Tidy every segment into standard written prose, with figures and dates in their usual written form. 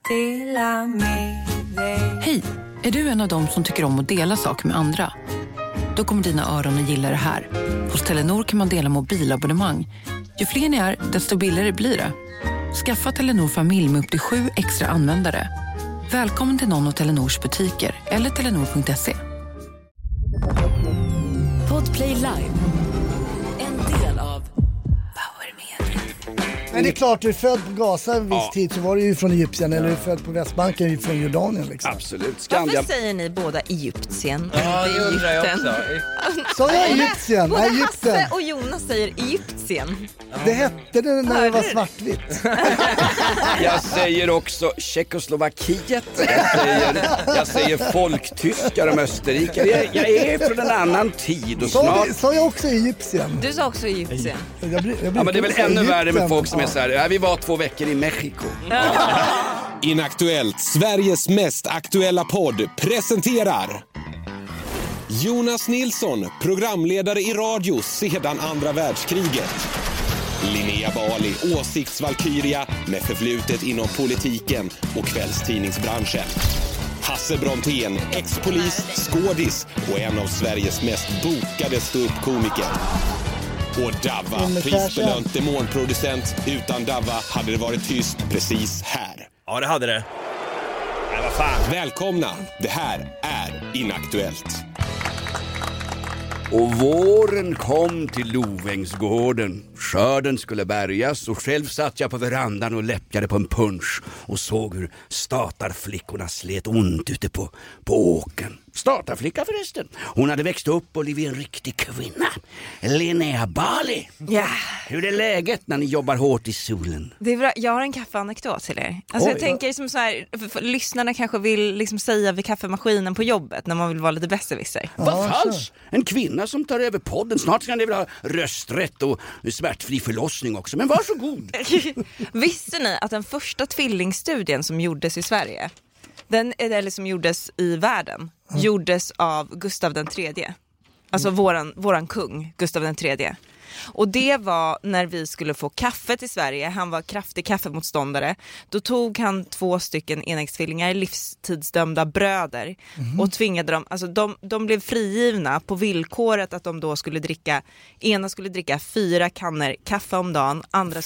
Hej, är du en av dem som tycker om att dela saker med andra? Då kommer dina öron att gilla det här. Hos Telenor kan man dela mobilabonnemang. Ju fler ni är, desto billigare blir det. Skaffa Telenor familj med upp till 7 extra användare. Välkommen till någon av Telenors butiker eller telenor.se. Podplay Live. En del av Power Media. Men det är klart, du är född på Gaza en viss tid så var du ju från Egypten, eller du är född på Västbanken från Jordanien liksom. Absolut. Varför säger ni båda Egyptien? Ja, det undrar jag också. Så jag Egypten, Både Egypten. Hasse och Jonas säger Egyptien. Det hette det när det var svartvitt. Jag säger också Tjeckoslovakiet. Jag säger folktyskar om Österrike. Jag är från en annan tid och snart... Så jag också Egypten. Du sa också Egyptien. Ja, men det är väl ännu värre med folk som är så här. Vi var 2 veckor i Mexiko. Inaktuellt, Sveriges mest aktuella podd, presenterar Jonas Nilsson, programledare i radio sedan andra världskriget. Linnea Bali, åsiktsvalkyria med förflutet inom politiken och kvällstidningsbranschen. Hasse Brontén, ex-polis, skådis och en av Sveriges mest bokade ståuppkomiker. Och Davva, prisbelönt demonproducent. Utan Davva hade det varit tyst precis här. Ja, det hade det. Nej, vad fan. Välkomna, det här är Inaktuellt. Och våren kom till Lovängsgården. Skörden skulle bärgas och själv satt jag på verandan och läppjade på en punsch och såg hur statarflickorna slet ont ute på åken. Statarflicka förresten. Hon hade växt upp och blivit en riktig kvinna. Linnea Bali. Ja. Hur är läget när ni jobbar hårt i solen? Det är bra. Jag har en kaffeanekdot till er. Alltså jag tänker som så här, lyssnarna kanske vill liksom säga vid kaffemaskinen på jobbet när man vill vara lite besserwisser. Vad falskt? En kvinna som tar över podden. Snart ska ni väl ha rösträtt och smärtfri förlossning också. Men varsågod. Visste ni att den första tvillingstudien som gjordes i Sverige, eller som gjordes i världen, gjordes av Gustav den tredje. Alltså våran kung, Gustav den tredje. Och det var när vi skulle få kaffe till Sverige. Han var kraftig kaffemotståndare. Då tog han 2 enäggstvillingar, livstidsdömda bröder, och tvingade dem, alltså de blev frigivna på villkoret att de då skulle dricka, ena skulle dricka 4 kannor kaffe om dagen, andra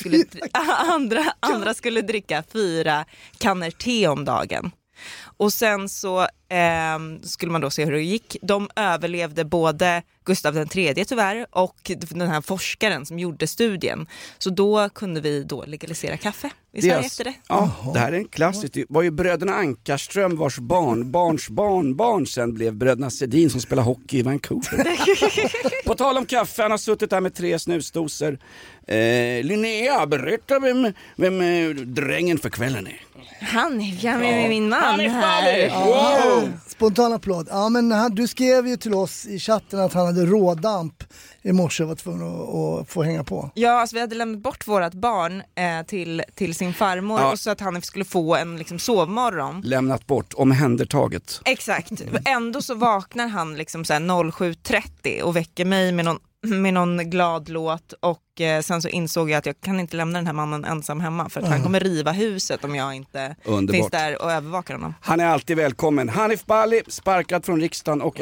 skulle dricka 4 kannor te om dagen. Och sen så skulle man då se hur det gick. De överlevde både Gustav den tredje tyvärr och den här forskaren som gjorde studien. Så då kunde vi då legalisera kaffe i Sverige efter det. Ja, det här är en klassisk. Det var ju bröderna Ankarström vars barnbarn sen blev bröderna Sedin som spelar hockey i Vancouver. På tal om kaffe, han har suttit där med 3 snusdoser. Linnea, berätta vem drängen för kvällen är. Hanif, jag med min man här. Wow. Spontan applåd. Ja, men du skrev ju till oss i chatten att han hade rådamp i morse och var tvungen att få hänga på. Ja, alltså vi hade lämnat bort vårat barn till sin farmor och så att han skulle få en liksom sovmorgon. Lämnat bort, omhändertaget. Exakt. Ändå så vaknar han liksom så här 07:30 och väcker mig med någon glad låt och sen så insåg jag att jag kan inte lämna den här mannen ensam hemma för att han kommer riva huset om jag inte finns där och övervakar honom. Han är alltid välkommen. Hanif Bali, sparkad från riksdagen, och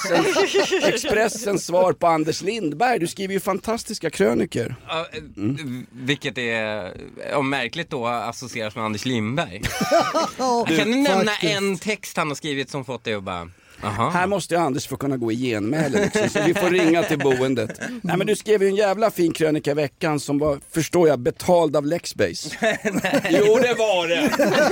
Expressens svar på Anders Lindberg. Du skriver ju fantastiska kröniker. Vilket är märkligt då associeras med Anders Lindberg. Kan du nämna en text han har skrivit som fått dig att bara... Aha. Här måste jag Anders få kunna gå i genmäle liksom, så vi får ringa till boendet. Nej, men du skrev ju en jävla fin krönika i veckan som var, förstår jag, betald av Lexbase. Jo, det var det.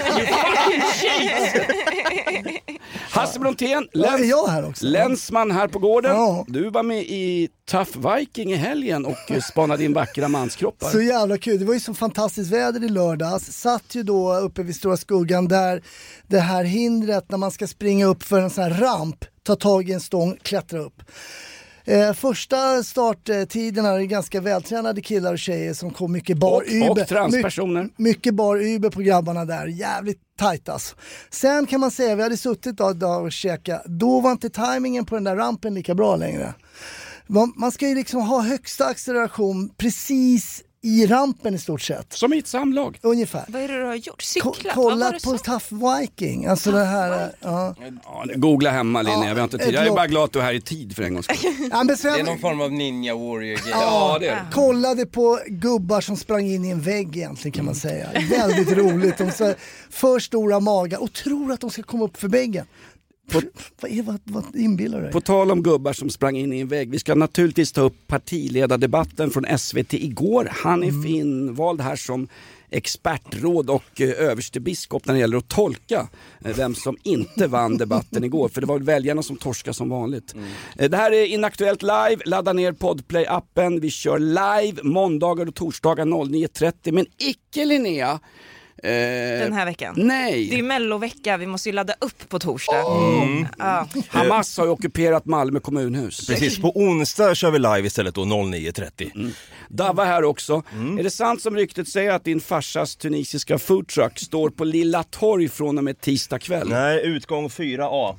Hasse Brontén, länsman här på gården. Ja. Du var med i Tough Viking i helgen och spanade in vackra manskroppar. Så jävla kul. Det var ju så fantastiskt väder i lördags. Satt ju då uppe vid Stora Skuggan där det här hindret när man ska springa upp för en sån här ramp, ta tag i en stång, klättra upp. Första starttiderna är ganska vältränade killar och tjejer som kom mycket bar-uber. Och transpersoner. Mycket bar-uber på grabbarna där. Jävligt tajt alltså. Sen kan man säga, vi hade suttit där och käka. Då var inte timingen på den där rampen lika bra längre. Man ska ju liksom ha högsta acceleration precis i rampen i stort sett. Som i ett samlag. Ungefär. Vad är det du har gjort? Cyklat? Kollat på Tough Viking. Alltså det här... Ja. Googla hemma, Linnea. Vi har inte tid. Jag är bara glad att du är här i tid för en gång. Ja, men sen, Det är någon form av ninja warrior-grej. Ja, det är det. kollade på gubbar som sprang in i en vägg egentligen kan man säga. Väldigt roligt. De så för stora magar och tror att de ska komma upp för väggen. Vad inbillar du dig? På tal om gubbar som sprang in i en vägg. Vi ska naturligtvis ta upp partiledardebatten från SVT igår. Han är invald här som expertråd och överstebiskop när det gäller att tolka vem som inte vann debatten igår. För det var väljarna som torskade som vanligt. Det här är Inaktuellt live. Ladda ner Podplay-appen. Vi kör live måndagar och torsdagar 09.30. Men icke Linnea. Den här veckan. Nej. Det är mellovecka, vi måste ju ladda upp på torsdag. Ja. Hamas har ju ockuperat Malmö kommunhus. Precis, på onsdag kör vi live istället då 09.30. Dava här också. Är det sant som ryktet säger att din farsas tunisiska foodtruck står på Lilla Torg från och med tisdag kväll? Nej, utgång 4A.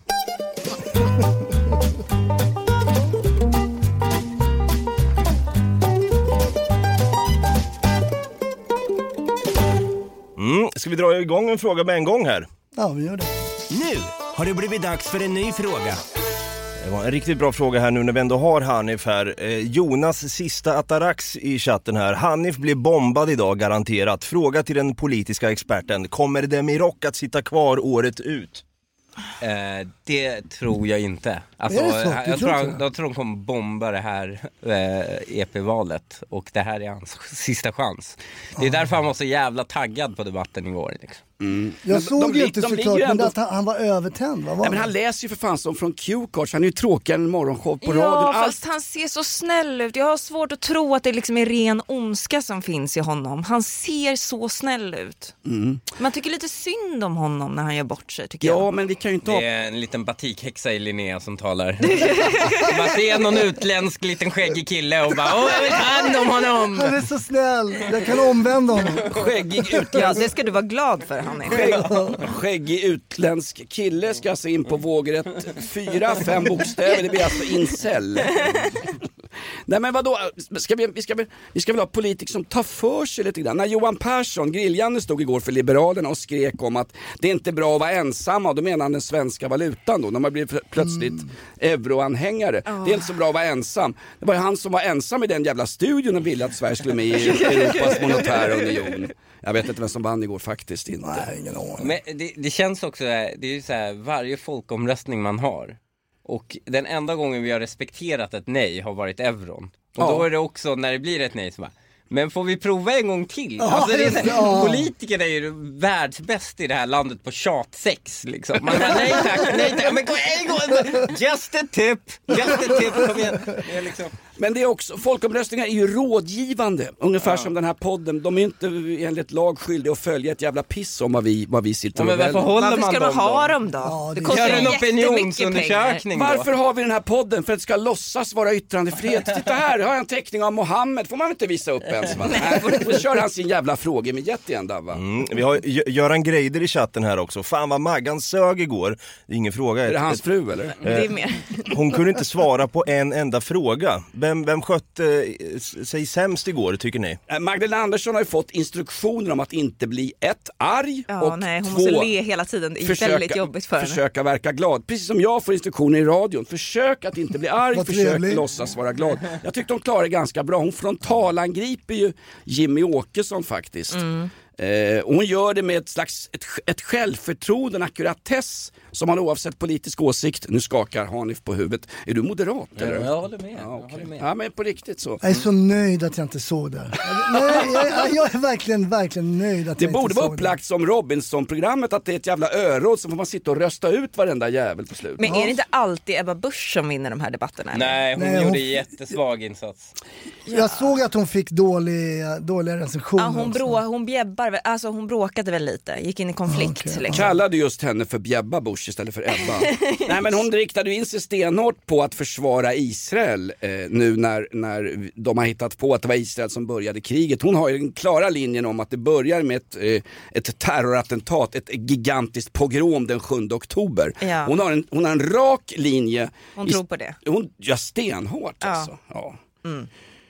Ska vi dra igång en fråga med en gång här? Ja, vi gör det. Nu har det blivit dags för en ny fråga. Det var en riktigt bra fråga här nu när vi ändå har Hanif här. Jonas sista atarax i chatten här. Hanif blir bombad idag garanterat. Fråga till den politiska experten. Kommer Demirok att sitta kvar året ut? Det tror jag inte. Alltså, jag tror de kommer bomba det här EP-valet. Och det här är hans sista chans. Det är därför han var så jävla taggad på debatten igår. Liksom. Jag såg ju inte såklart, men att han var övertänd. Nej, men han läser ju för fan som från Q-cards. Han är ju tråkigare än en morgonshow på radion. Ja, fast han ser så snäll ut. Jag har svårt att tro att det liksom är ren ondska som finns i honom. Han ser så snäll ut. Man tycker lite synd om honom när han gör bort sig, tycker jag. Ja, men vi kan ju inte ha... Det är en liten batikhäxa i Linnea som talar. Man ser någon utländsk liten skäggig kille och bara, jag vill ta hand om honom. Han är så snäll. Jag kan omvända honom. Skäggig utländsk... Ja, det ska du vara glad för, han är. Skäggig utländsk kille ska alltså in på vågrätt 4-5 bokstäver. Det blir alltså incel. Nej, men vadå? Vi ska väl ha politiker som tar för sig lite grann. När Johan Persson, Grilljanne, stod igår för Liberalerna och skrek om att det är inte bra att vara ensamma, och då menar han den svenska valutan då. De har blivit plötsligt euroanhängare. Det är inte så bra att vara ensam. Det var ju han som var ensam i den jävla studion och ville att Sverige skulle med i Europas monetära union. Jag vet inte vem som vann igår, faktiskt inte. Nej, ingen aning. Men det känns också, det är ju så här, varje folkomröstning man har. Och den enda gången vi har respekterat ett nej har varit euron. Och då är det också, när det blir ett nej, så bara, men får vi prova en gång till? Alltså, politikerna är ju världsbäst i det här landet på tjatsex liksom. Man bara, nej tack, men gå en gång, just a tip, kom igen. Det är liksom... Men det är också, folkomröstningar är ju rådgivande. Ungefär som den här podden. De är inte enligt lag skyldiga att följa ett jävla piss om vad vi sitter och väljer. Varför ska man ha dem då? Ja, det kostar en opinionsundersökning. Varför har vi den här podden? För att det ska låtsas vara yttrandefrihet. Titta här, har jag en teckning av Mohammed. Får man inte visa upp ens? Då kör han sin jävla fråga med igen, Dava. Vi har Göran Greider i chatten här också. Fan vad Maggan sög igår. Det är ingen fråga. Är det hans fru eller? Det är mer. Hon kunde inte svara på en enda fråga. Vem skötte sig sämst igår, tycker ni? Magdalena Andersson har ju fått instruktioner om att inte bli arg och hon 2, måste le hela tiden. Det är väldigt jobbigt för henne. Försöka verka glad. Precis som jag får instruktioner i radion. Försök att inte bli arg, försök låtsas vara glad. Jag tyckte hon klarade ganska bra. Hon frontalangriper ju Jimmy Åkesson faktiskt. Och hon gör det med ett självförtroende, en ackuratess som man oavsett politisk åsikt. Nu skakar Hanif på huvudet. Är du moderat eller? Ja, jag håller med. Ja, men på riktigt så. Jag är så nöjd att jag inte såg det. Jag är verkligen nöjd att det jag inte borde såg vara upplagt som Robinson-programmet, att det är ett jävla öråd, så får man sitta och rösta ut varenda jävel på slut. Men är det inte alltid Ebba Busch som vinner de här debatterna? Eller? Nej, hon gjorde jättesvag insats. Jag såg att hon fick dåliga recensioner. Ja, hon bjäbbar, alltså hon bråkade väl lite, gick in i konflikt. Liksom. Kallade just henne för Bjebba Busch istället för Ebba. Nej, men hon riktade in sig stenhårt på att försvara Israel nu när de har hittat på att det var Israel som började kriget. Hon har ju den klara linjen om att det börjar med ett terrorattentat, ett gigantiskt pogrom den 7 oktober. Ja. Hon har en rak linje. Hon tror på det. Hon gör stenhårt alltså. Ja.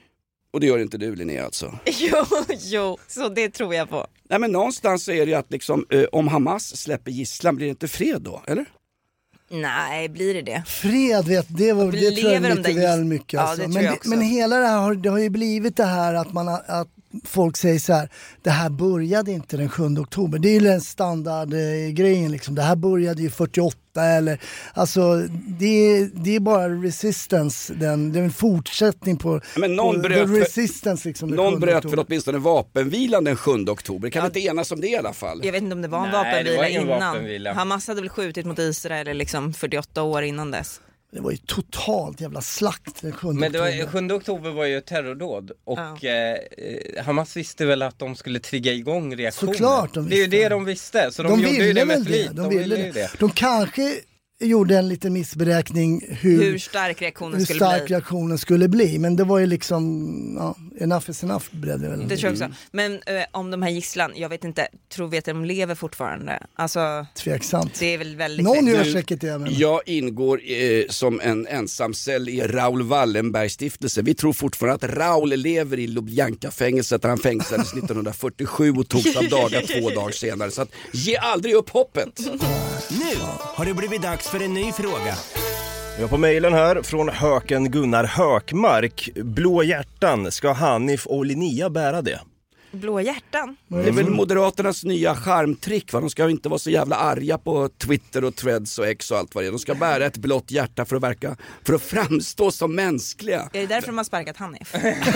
Och det gör inte du, Linnea, alltså? Jo, så det tror jag på. Nej, men någonstans så är det ju att liksom, om Hamas släpper gisslan, blir det inte fred då, eller? Nej, blir det? Fred, det tror jag är lite väl mycket. Alltså. Ja, men hela det här det har ju blivit det här att folk säger så här: det här började inte den 7 oktober. Det är ju den standardgrejen liksom. Det här började ju 48 eller alltså det är bara resistance, det är en fortsättning på resistance liksom. Någon bröt för åtminstone vapenvilan den 7 oktober. Kan vi inte enas om det i alla fall? Jag vet inte om det var en vapenvila innan. Hamas hade väl skjutit mot Israel liksom 48 år innan dess. Det var ju totalt jävla slakt den 7 Men det var, 7 oktober var ju ett terrordåd. Och Hamas visste väl att de skulle trigga igång reaktioner. Såklart de visste. Det är ju det de visste. Så de gjorde ju det med flit. De ville det. De kanske gjorde en liten missberäkning hur stark reaktionen skulle bli. Men det var ju liksom, enough is enough. Det tror jag också. Men om de här gisslan, jag vet inte, vet de lever fortfarande? Alltså, tveksamt. Det är väl väldigt... Någon gör säkert det. Men... Jag ingår som en ensamcell i Raoul Wallenberg stiftelse. Vi tror fortfarande att Raoul lever i Lubjanka-fängelset där han fängslades 1947 och togs av dagar 2 dagar senare. Så att, ge aldrig upp hoppet! Nu har det blivit dags för en ny fråga. Vi har på mejlen här från Höken Gunnar Hökmark. Blå hjärtan, ska Hanif och Linnea bära det? Blå hjärtan? Det är väl Moderaternas nya charmtrick, va? De ska inte vara så jävla arga på Twitter och Threads och X och allt vad det är. De ska bära ett blått hjärta för att framstå som mänskliga. Är det därför de har sparkat Hanif?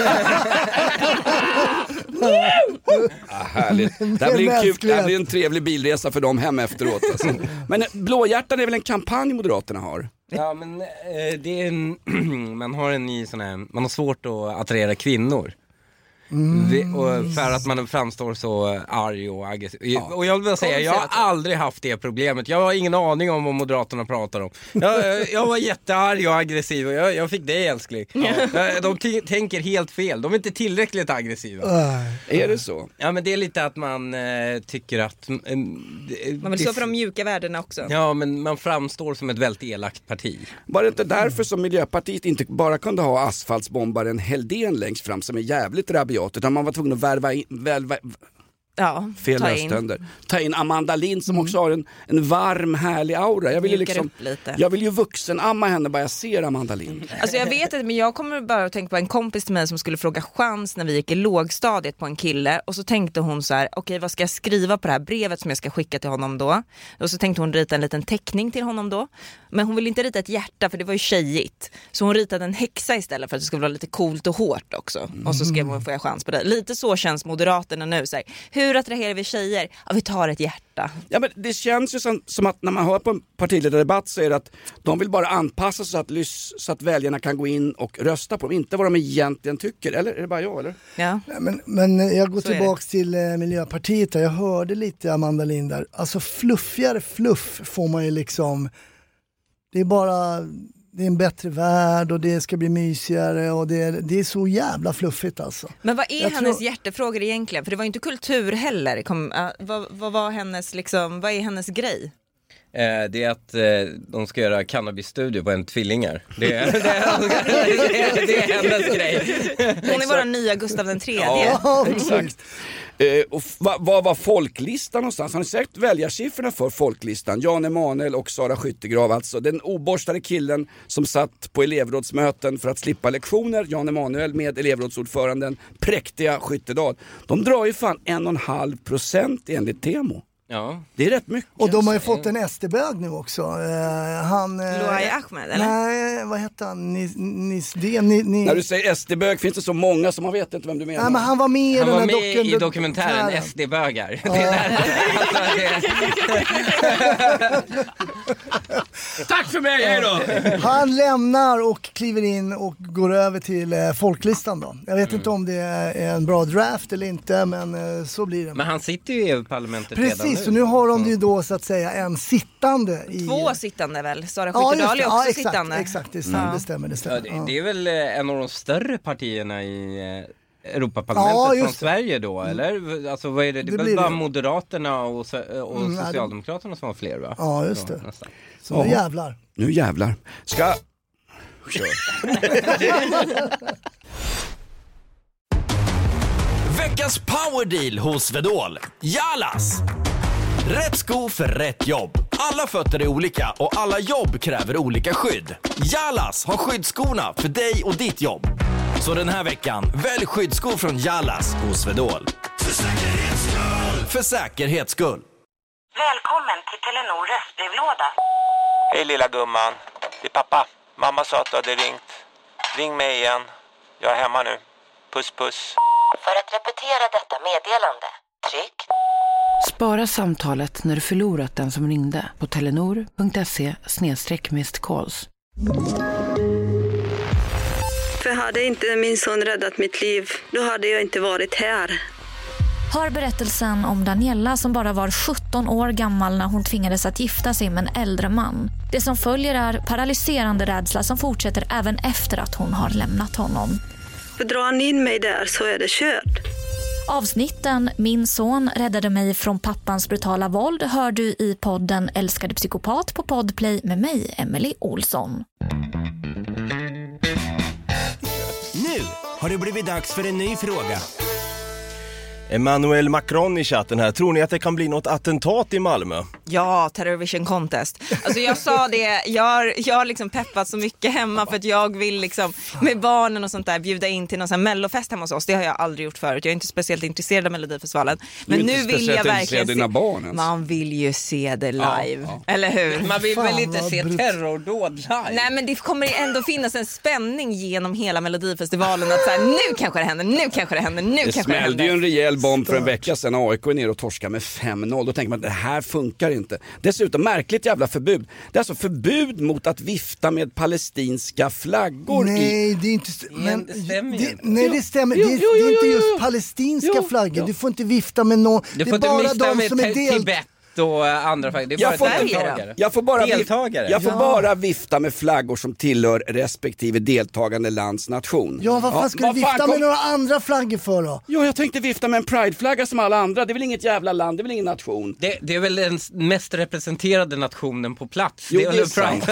Härligt. Det blir en trevlig bilresa för dem hem efteråt. Alltså. Men blåhjärtan är väl en kampanj Moderaterna har? Ja, men det är man har en ny sån här, man har svårt att attrahera kvinnor. Och för att man framstår så arg och aggressiv. Och jag vill säga, jag har aldrig haft det problemet. Jag har ingen aning om vad Moderaterna pratar om. Jag var jättearg och aggressiv och jag fick det, älskling. De tänker helt fel. De är inte tillräckligt aggressiva. Är det så? Ja, men det är lite att man tycker att man vill stå för de mjuka värdena också. Ja, men man framstår som ett väldigt elakt parti. Var det inte därför som Miljöpartiet inte bara kunde ha asfaltsbombaren Helldén längst fram som är jävligt rabiat, utan man var tvungen att ta in Amanda Lind som också har en varm, härlig aura. Jag vill ju vuxenamma henne bara jag ser Amanda Lind. Alltså jag vet inte, men jag kommer bara att tänka på en kompis till mig som skulle fråga chans när vi gick i lågstadiet på en kille, och så tänkte hon så här: okej, vad ska jag skriva på det här brevet som jag ska skicka till honom då? Och så tänkte hon rita en liten teckning till honom då, men hon ville inte rita ett hjärta för det var ju tjejigt, så hon ritade en häxa istället för att det skulle vara lite coolt och hårt också. Och så skrev hon: får jag chans på det? Lite så känns Moderaterna nu, så här, hur attraherar vi tjejer? Ja, vi tar ett hjärta. Ja, men det känns ju som att när man hör på en partiledardebatt så är det att de vill bara anpassa sig så att väljarna kan gå in och rösta på dem, inte vad de egentligen tycker. Eller är det bara jag, eller? Ja. Men jag går tillbaks till Miljöpartiet. Jag hörde lite Amanda Lind där. Alltså fluffigare fluff får man ju liksom... Det är en bättre värld och det ska bli mysigare och det är så jävla fluffigt alltså. Men vad är hennes hjärtefrågor egentligen? För det var ju inte kultur heller. Vad var hennes liksom, vad är hennes grej? Det är att de ska göra cannabisstudier på en tvillingar. Det är hennes grej. Hon är vår nya Gustav den tredje. Ja, exakt. Och vad var folklistan någonstans? Har ni sett väljarsiffrorna för folklistan? Jan Emanuel och Sara Skyttegrav, alltså den oborstade killen som satt på elevrådsmöten för att slippa lektioner. Jan Emanuel med elevrådsordföranden präktiga Skyttedal. De drar ju fan 1,5% enligt Temo. Ja. Det är rätt mycket. Och de har ju fått en SD-bög nu också. Luai Ahmed, eller? Nej, vad heter han? När du säger SD-bög finns det så många som man vet inte vem du menar. Nej, men han var med i dokumentären SD-bögar. Tack för mig, hej då! Han lämnar och kliver in och går över till folklistan då. Jag vet inte om det är en bra draft eller inte, men så blir det. Men han sitter ju i EU-parlamentet redan. Precis, så nu har de ju då så att säga en sittande. Två sittande väl? Sara Skyttedal är också sittande. Exakt, det stämmer. Det är väl en av de större partierna i Europaparlamentet från Sverige då, eller? Alltså vad är det? Det är väl bara Moderaterna och Socialdemokraterna som har fler, va? Ja, just det. Så jävlar. Nu jävlar. Kör. Veckans powerdeal hos Swedol. Jalas! Rätt sko för rätt jobb. Alla fötter är olika och alla jobb kräver olika skydd. Jalas har skyddsskorna för dig och ditt jobb. Så den här veckan, välj skyddsskor från Jalas hos Swedol. För säkerhets skull! För säkerhets skull. Välkommen till Telenor röstbrevlåda. Hej lilla gumman, det är pappa. Mamma sa att du hade ringt. Ring mig igen. Jag är hemma nu. Puss puss. För att repetera detta meddelande, tryck. Spara samtalet när du förlorat den som ringde på telenor.se/missed-calls. För hade inte min son räddat mitt liv, då hade jag inte varit här. Hör berättelsen om Daniela som bara var 17 år gammal när hon tvingades att gifta sig med en äldre man. Det som följer är paralyserande rädsla som fortsätter även efter att hon har lämnat honom. För drar han in mig där så är det kört. Avsnitten Min son räddade mig från pappans brutala våld hör du i podden Älskade psykopat på Podplay med mig, Emily Olsson. Nu har det blivit dags för en ny fråga. Emmanuel Macron i chatten här. Tror ni att det kan bli något attentat i Malmö? Ja, Terrorvision Contest. Alltså jag sa det, jag har liksom peppat så mycket hemma för att jag vill liksom med barnen och sånt där bjuda in till någon sån här mellofest hemma hos oss. Det har jag aldrig gjort förut. Jag är inte speciellt intresserad av Melodifestivalen. Men nu vill jag verkligen dina barn ens. Man vill ju se det live, eller hur? Man vill väl inte se terrordåd live? Nej, men det kommer ändå finnas en spänning genom hela Melodifestivalen att så här, nu kanske det händer, nu kanske det händer, nu det kanske det händer. smällde ju en rejäl bomb för en vecka sedan. AIK är ner och torskar med 5-0. Då tänker man att det här funkar inte. Dessutom märkligt jävla förbud. Det är alltså förbud mot att vifta med palestinska flaggor. Nej, det är inte... Men det stämmer ju inte. Nej, det stämmer. Det är inte just palestinska flaggor. Du får inte vifta med någon. Du det får är bara inte de med som är Tibet och andra flaggor. Det är bara deltagare. Jag får bara deltagare. Jag får bara vifta med flaggor som tillhör respektive deltagande lands nation. Ja, vad fan ska du vifta med några andra flaggor för då? Ja, jag tänkte vifta med en prideflagga som alla andra. Det är väl inget jävla land, det är väl ingen nation. Det är väl den mest representerade nationen på plats. Jo, det är sant.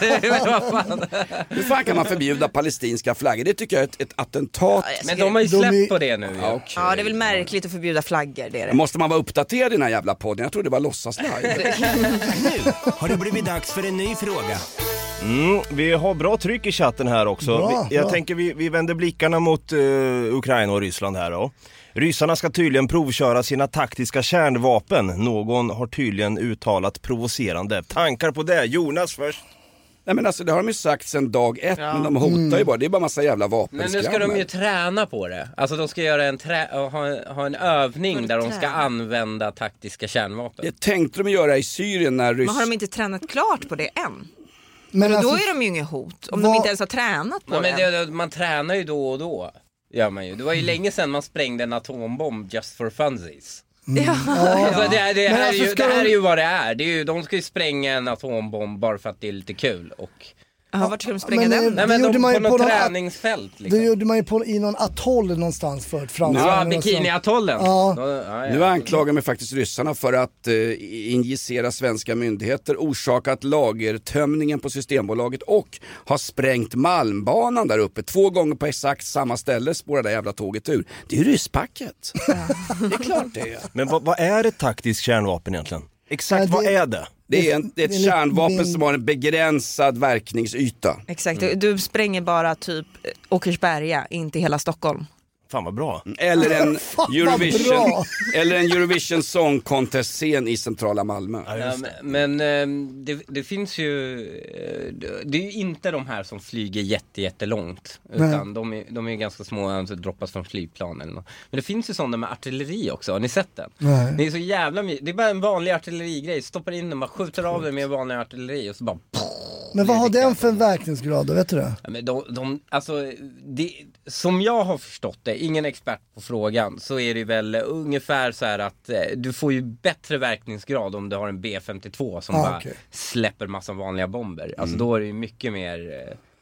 Hur fan kan man förbjuda palestinska flaggor? Det tycker jag är ett attentat. Men de har ju släppt på det nu. Ja, okay. Ja, det är väl märkligt att förbjuda flaggor. Det är det. Måste man vara uppdaterad i den här jävla podden? Jag tror det var låtsas live. Nu har det blivit dags för en ny fråga. Vi har bra tryck i chatten här också. Jag tänker vi vänder blickarna mot Ukraina och Ryssland här då. Ryssarna ska tydligen provköra sina taktiska kärnvapen. Någon har tydligen uttalat provocerande. Tankar på det? Jonas först. Nej, men alltså det har de ju sagt sedan dag ett, men de hotar ju bara. Det är bara massa jävla vapen. Men nu ska de ju träna på det. Alltså de ska göra ha en övning där de ska använda taktiska kärnvapen. Det tänkte de göra i Syrien när Men har de inte tränat klart på det än? Men då alltså, är de ju inget hot. Om de inte ens har tränat på det. Man tränar ju då och då. Gör man ju. Det var ju länge sedan man sprängde en atombomb just for funsies. Alltså, det här är ju vad det är. De ska ju spränga en atombomb bara för att det är lite kul. Och vart ska de spränga den? Nej, men på något träningsfält liksom. Det gjorde man ju i någon atoll någonstans för Ja, Bikini-atollen. Nu anklagar mig faktiskt ryssarna för att injicera svenska myndigheter, orsakat lagertömningen på Systembolaget och har sprängt Malmbanan där uppe 2 gånger på exakt samma ställe, spårar det jävla tåget ur. Det är ju rysspacket. Det är klart det är. Men vad är ett taktiskt kärnvapen egentligen? Exakt, vad är det? Det är ett kärnvapen som har en begränsad verkningsyta. Exakt, du spränger bara typ Åkersberga, inte hela Stockholm. Fan vad bra. Eller en Eurovision Song Contest-scen i centrala Malmö. Men det finns ju... Det är ju inte de här som flyger jättelångt. Utan de är ganska små, alltså droppas från flygplan eller något. Men det finns ju sådana med artilleri också. Har ni sett den? Nej. Det är så jävla mycket. Det är bara en vanlig artillerigrej. Stoppar in den, bara skjuter av den med vanlig artilleri och så bara... Men vad har den för verkningsgrad då, vet du det? Ja, men som jag har förstått det, ingen expert på frågan, så är det väl ungefär så här att du får ju bättre verkningsgrad om du har en B-52 som bara släpper massa vanliga bomber. Alltså då är det ju mycket mer...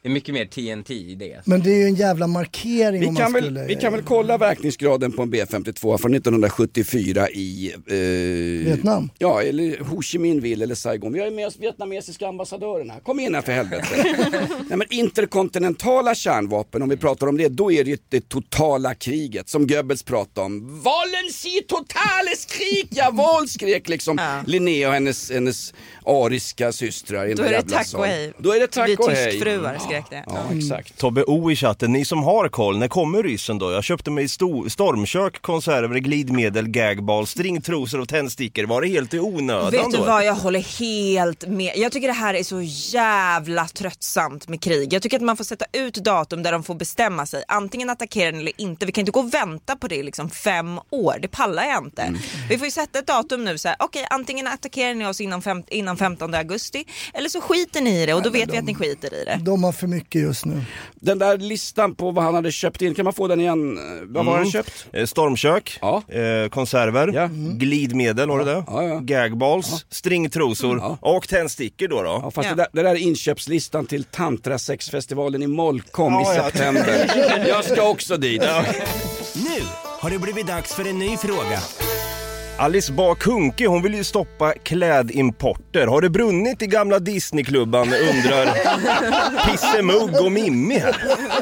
Det är mycket mer TNT i det. Men det är ju en jävla markering vi kan väl kolla verkningsgraden på en B-52 från 1974 i Vietnam. Ja, eller Ho Chi Minh Ville eller Saigon. Vi har ju med oss vietnamesiska ambassadören här. Kom in här för helvete. Nej, men interkontinentala kärnvapen, om vi pratar om det, då är det det totala kriget som Goebbels pratar om. Wollen Sie totales krig? Jawohl, skrek liksom Linnea och hennes ariska systrar. Då är det tack och hej. Då är det tack och hej. Tyskfruar skrek det. Ja, exakt. Tobbe O i chatten, ni som har koll, när kommer ryssen då? Jag köpte mig stormkök, konserver, glidmedel, gagball, stringtrosor och tändstickor. Var det helt i onödan Vet du då? vad, jag håller helt med. Jag tycker det här är så jävla tröttsamt med krig. Jag tycker att man får sätta ut datum där de får bestämma sig. Antingen attackera den eller inte. Vi kan inte gå och vänta på det liksom 5 år. Det pallar jag inte. Vi får ju sätta ett datum nu så här. Okej, antingen attackerar ni oss innan 15 augusti eller så skiter ni i det och då vet vi att ni skiter i det. De har för mycket just nu. Den där listan på vad han hade köpt in, kan man få den igen? Vad var han köpt? Stormkök, konserver, glidmedel, var det det? Ja. Gagballs, stringtrosor och tändstickor då. Ja, fast det där är inköpslistan till Tantra Sexfestivalen i Molkom i september. Jag ska också dit. Nu har det blivit dags för en ny fråga. Alice Bakunke, hon vill ju stoppa klädimporter. Har det brunnit i gamla Disneyklubban, undrar Pissemugg och Mimmi här.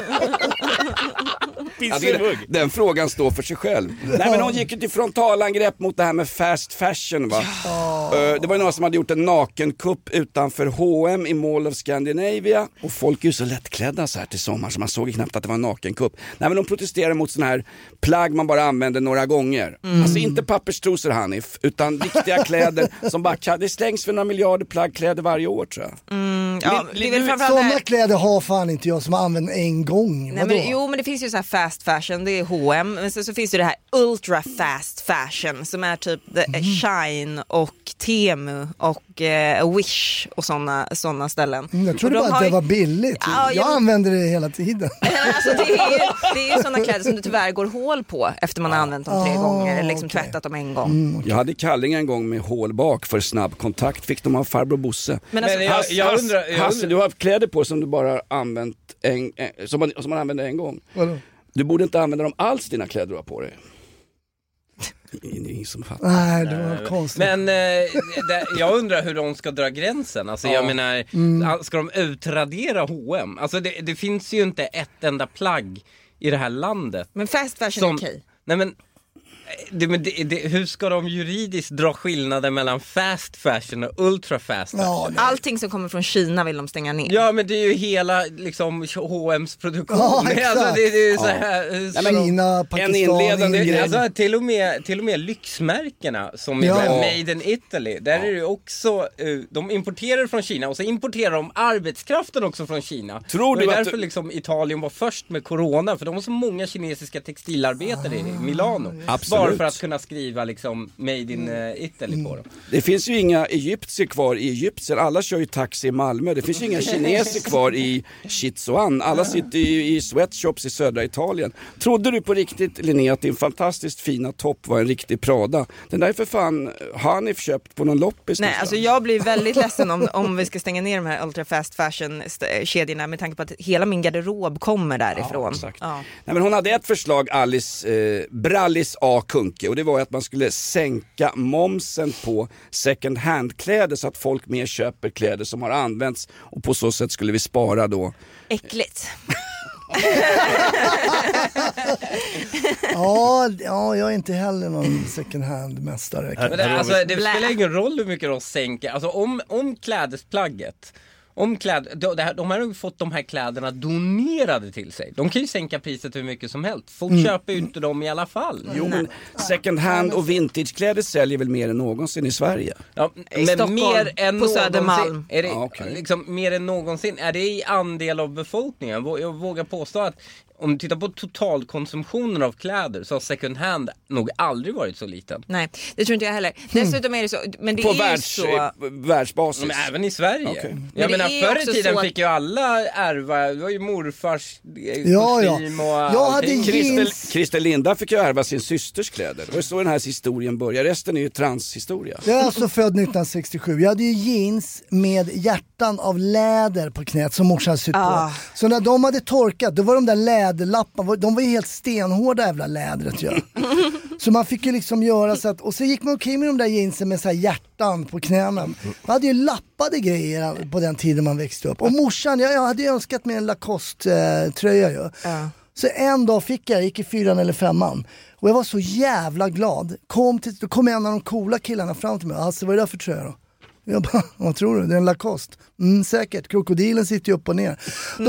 Den frågan står för sig själv. Nej, men hon gick ju till frontalangrepp mot det här med fast fashion, va? Det var ju några som hade gjort en nakenkupp utanför H&M i Mall of Scandinavia. Och folk är ju så lättklädda så här till sommar så man såg knappt att det var en nakenkupp. Nej, men de protesterar mot sån här plagg man bara använder några gånger. Alltså inte papperstrosor, Hanif, utan riktiga kläder som bara, det slängs för några miljarder plaggkläder varje år, tror jag. Sådana kläder har fan inte jag som har använt en gång. Nej, men det finns ju så här fast fashion, det är H&M, men så finns det här ultra fast fashion som är typ Shine och Temu och Wish och såna ställen. Jag trodde bara att det var billigt. Jag använder det hela tiden. Alltså, det är ju såna kläder som du tyvärr går hål på efter man har använt dem 3 gånger eller liksom tvättat dem en gång. Jag hade kallingar en gång med hål bak för snabb kontakt, fick de av farbror Bosse. Men alltså, jag undrar... Hasse, du har kläder på som du bara har använt som man använder en gång. Vadå? Du borde inte använda dem alls, dina kläder du har på dig. Det är ingen som fattar. Nej, det var konstigt. Men jag undrar hur de ska dra gränsen. Alltså jag menar, ska de utradera H&M? Alltså det finns ju inte ett enda plagg i det här landet. Men fast fashion är okej. Nej, men hur ska de juridiskt dra skillnaden mellan fast fashion och ultra fast fashion? Allting som kommer från Kina vill de stänga ner. Ja, men det är ju hela liksom H&M's produktion. Ja, exakt. Alltså, det är ju så här, Kina, Pakistan, Indien. alltså, till och med lyxmärkena som är made in Italy. Där är det också de importerar från Kina och så importerar de arbetskraften också från Kina. Tror du det är därför liksom Italien var först med corona, för de har så många kinesiska textilarbetare i Milano. Absolut. Bara för att kunna skriva liksom made in Italy på dem. Det finns ju inga egyptier kvar i Egypten. Alla kör ju taxi i Malmö. Det finns ju inga kineser kvar i Chizuan. Alla sitter i sweatshops i södra Italien. Trodde du på riktigt, Linnea, att din fantastiskt fina topp var en riktig Prada? Den där är för fan Hanif köpt på någon loppis. Nej, alltså jag blir väldigt ledsen om vi ska stänga ner de här ultra fast fashion kedjorna med tanke på att hela min garderob kommer därifrån. Nej, men hon hade ett förslag, Alice Brallis A. Kunke, och det var att man skulle sänka momsen på second hand-kläder så att folk mer köper kläder som har använts, och på så sätt skulle vi spara då. Äckligt. Ja, jag är inte heller någon second hand-mästare. Men det spelar ingen roll hur mycket de sänker. Alltså om klädesplagget, de har ju fått de här kläderna donerade till sig. De kan ju sänka priset hur mycket som helst. Folk köper ju inte dem i alla fall. Jo, men second hand och vintagekläder säljer väl mer än någonsin i Sverige? Ja, men Stockholm, mer än på Södermalm. Är det liksom mer än någonsin? Är det i andel av befolkningen? Jag vågar påstå att om du tittar på totalkonsumtionen av kläder så har second hand nog aldrig varit så liten. Nej, det tror inte jag heller. Dessutom är det så, men det på är så världsbasis. Men även i Sverige. Okay. Jag menar förr i tiden fick ju alla ärva, det var ju morfars kostym och jag hade Christer Linda fick ju ärva sin systers kläder. Det var så den här historien börjar. Resten är ju transhistoria. Jag är alltså född 1967. Jag hade ju jeans med hjärtan av läder på knät som morsan sytt på. Så när de hade torkat, då var de där läderlapparna, de var ju helt stenhårda jävla lädret ju. Så man fick ju liksom göra så att, och så gick man omkring med de där jeansen med så här hjärtan på knäna. Man hade ju lappade grejer på den tiden man växte upp. Och morsan, jag hade ju önskat mig en Lacoste-tröja ju. Så en dag fick jag gick i 4:an eller 5:an. Och jag var så jävla glad. Då kom en av de coola killarna fram till mig. Alltså, vad är det för tröja då? Jag bara, vad tror du? Det är en Lacoste. Säkert, krokodilen sitter ju upp och ner. Då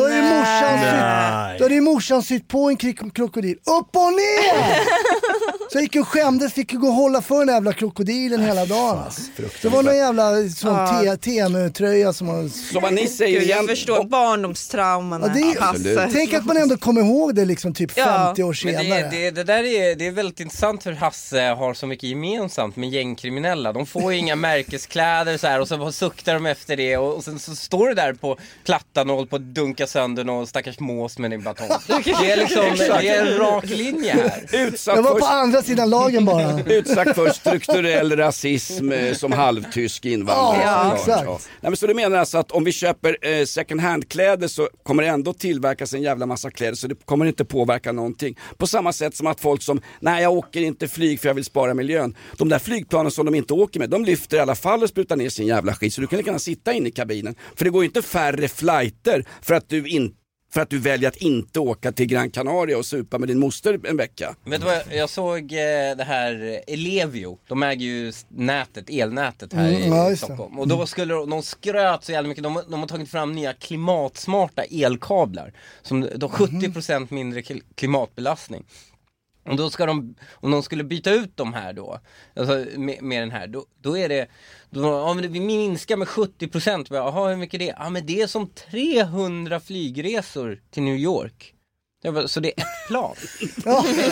är det morsan sytt på en krokodil. Upp och ner! Så jag gick och skämdes, fick gå och hålla för den jävla krokodilen hela dagen. Det var någon jävla sån TM-tröja som var... Så vad ni säger igen... Jag förstår barndomstrauman. Tänk att man ändå kommer ihåg det liksom typ 50 år senare. Det är väldigt intressant hur Hasse har så mycket gemensamt med gängkriminella. De får ju inga märkeskläder så här, och så suktar de efter det och sen så står det där på plattan och håller på att dunka sönder och stackars mås med din batong. Det är liksom det är en rak linje här. Jag var på andra sidan lagen bara. Utsatt för strukturell rasism som halvtysk invandrare. Ja, exakt. Nej, men så du menar alltså att om vi köper second hand-kläder så kommer det ändå tillverkas en jävla massa kläder, så det kommer inte påverka någonting. På samma sätt som att folk som, nej jag åker inte flyg för jag vill spara miljön. De där flygplanen som de inte åker med, de lyfter i alla fall och sprutar ner sin jävla skit, så du kan kunna sitta inne i kabinen. För det går ju inte färre flighter för att du väljer att inte åka till Gran Canaria och supa med din moster en vecka. Vet du vad, jag såg det här Ellevio. De äger ju elnätet här i Stockholm. Och då skulle de skröt så jävla mycket. De har tagit fram nya klimatsmarta elkablar som de 70% mindre klimatbelastning. Och då ska om de skulle byta ut de här då, alltså med den här, då är det, vi minskar med 70%. Jaha, hur mycket är det? Ja, men det är som 300 flygresor till New York. Så det är ett plan. Det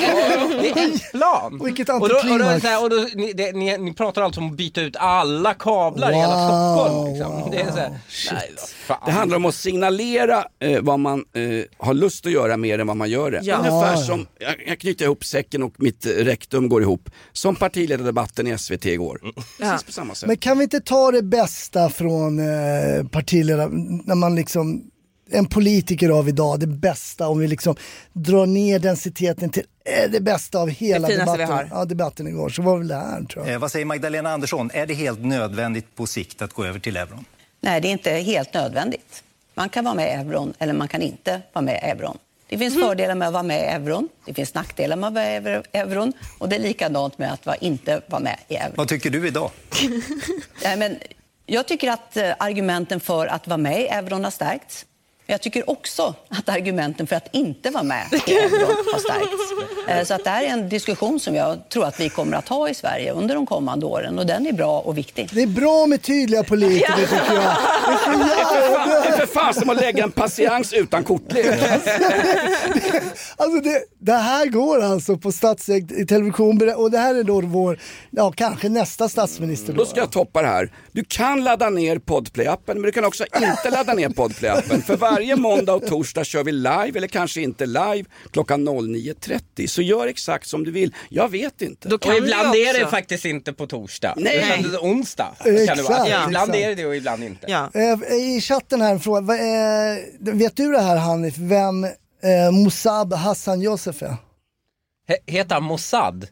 är ett plan. Vilket antiklimax. Ni pratar alltså om att byta ut alla kablar i hela Stockholm. Liksom. Det är så här, nej, det handlar om att signalera vad man har lust att göra mer än vad man gör det. Ja. Ungefär som, jag knyter ihop säcken och mitt rektum går ihop. Som partiledardebatten i SVT igår. Precis på samma sätt. Men kan vi inte ta det bästa från partiledare när man liksom... En politiker av idag, det bästa, om vi liksom drar ner densiteten till det bästa av hela debatten. Ja, debatten igår, så var väl det här, tror jag. Vad säger Magdalena Andersson? Är det helt nödvändigt på sikt att gå över till euron? Nej, det är inte helt nödvändigt. Man kan vara med i euron eller man kan inte vara med i euron. Det finns fördelar med att vara med i euron. Det finns nackdelar med att vara med i euron. Och det är likadant med att inte vara med i euron. Vad tycker du idag? Jag tycker att argumenten för att vara med i euron har stärkts. Jag tycker också att argumenten för att inte vara med i euron har stärkts. Så att det här är en diskussion som jag tror att vi kommer att ha i Sverige under de kommande åren. Och den är bra och viktig. Det är bra med tydliga politiker, tycker jag. Det är för fan som att lägga en patiens utan kortlek. Alltså det här går alltså på statsägd television. Och det här är då vår, kanske nästa statsminister. Då ska jag toppa det här. Du kan ladda ner Podplay-appen, men du kan också inte ladda ner Podplay-appen. För varje måndag och torsdag kör vi live, eller kanske inte live, klockan 09.30. Så gör exakt som du vill. Jag vet inte. Och ibland är det faktiskt inte på torsdag. Nej. Utan onsdag. Kan det vara. Ibland är det och ibland inte. Ja. I chatten här en fråga. Vet du det här, Hanif? Vem Mossab Hassan Josef är? Heter han Mossad?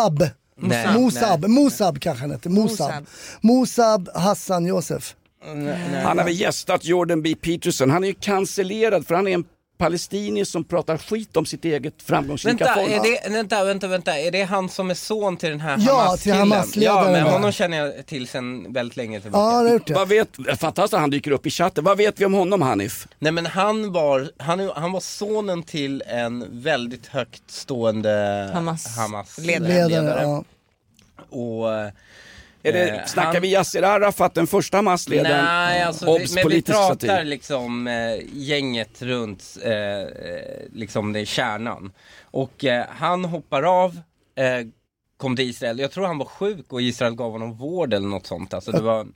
Mossab kanske han heter. Mossab Hassan Josef. Han har väl gästat Jordan B. Peterson. Han är ju cancellerad för han är en palestinier som pratar skit om sitt eget framgångsrika folk. Vänta. Är det han som är son till den här Hamas-killen? Ja, men honom känner jag till sen väldigt länge tillbaka. Ja, det är det. Vad vet, fantastiskt, han dyker upp i chatten. Vad vet vi om honom, Hanif? Nej, men han var sonen till en väldigt högt stående Hamas-ledare. Ja. Och Snackar vi Yasser Arafat, den första Hamas-ledaren? Nej, alltså, men vi pratar liksom gänget runt liksom det är kärnan. Och han hoppar av, kom till Israel. Jag tror han var sjuk och Israel gav honom vård eller något sånt. Alltså det var...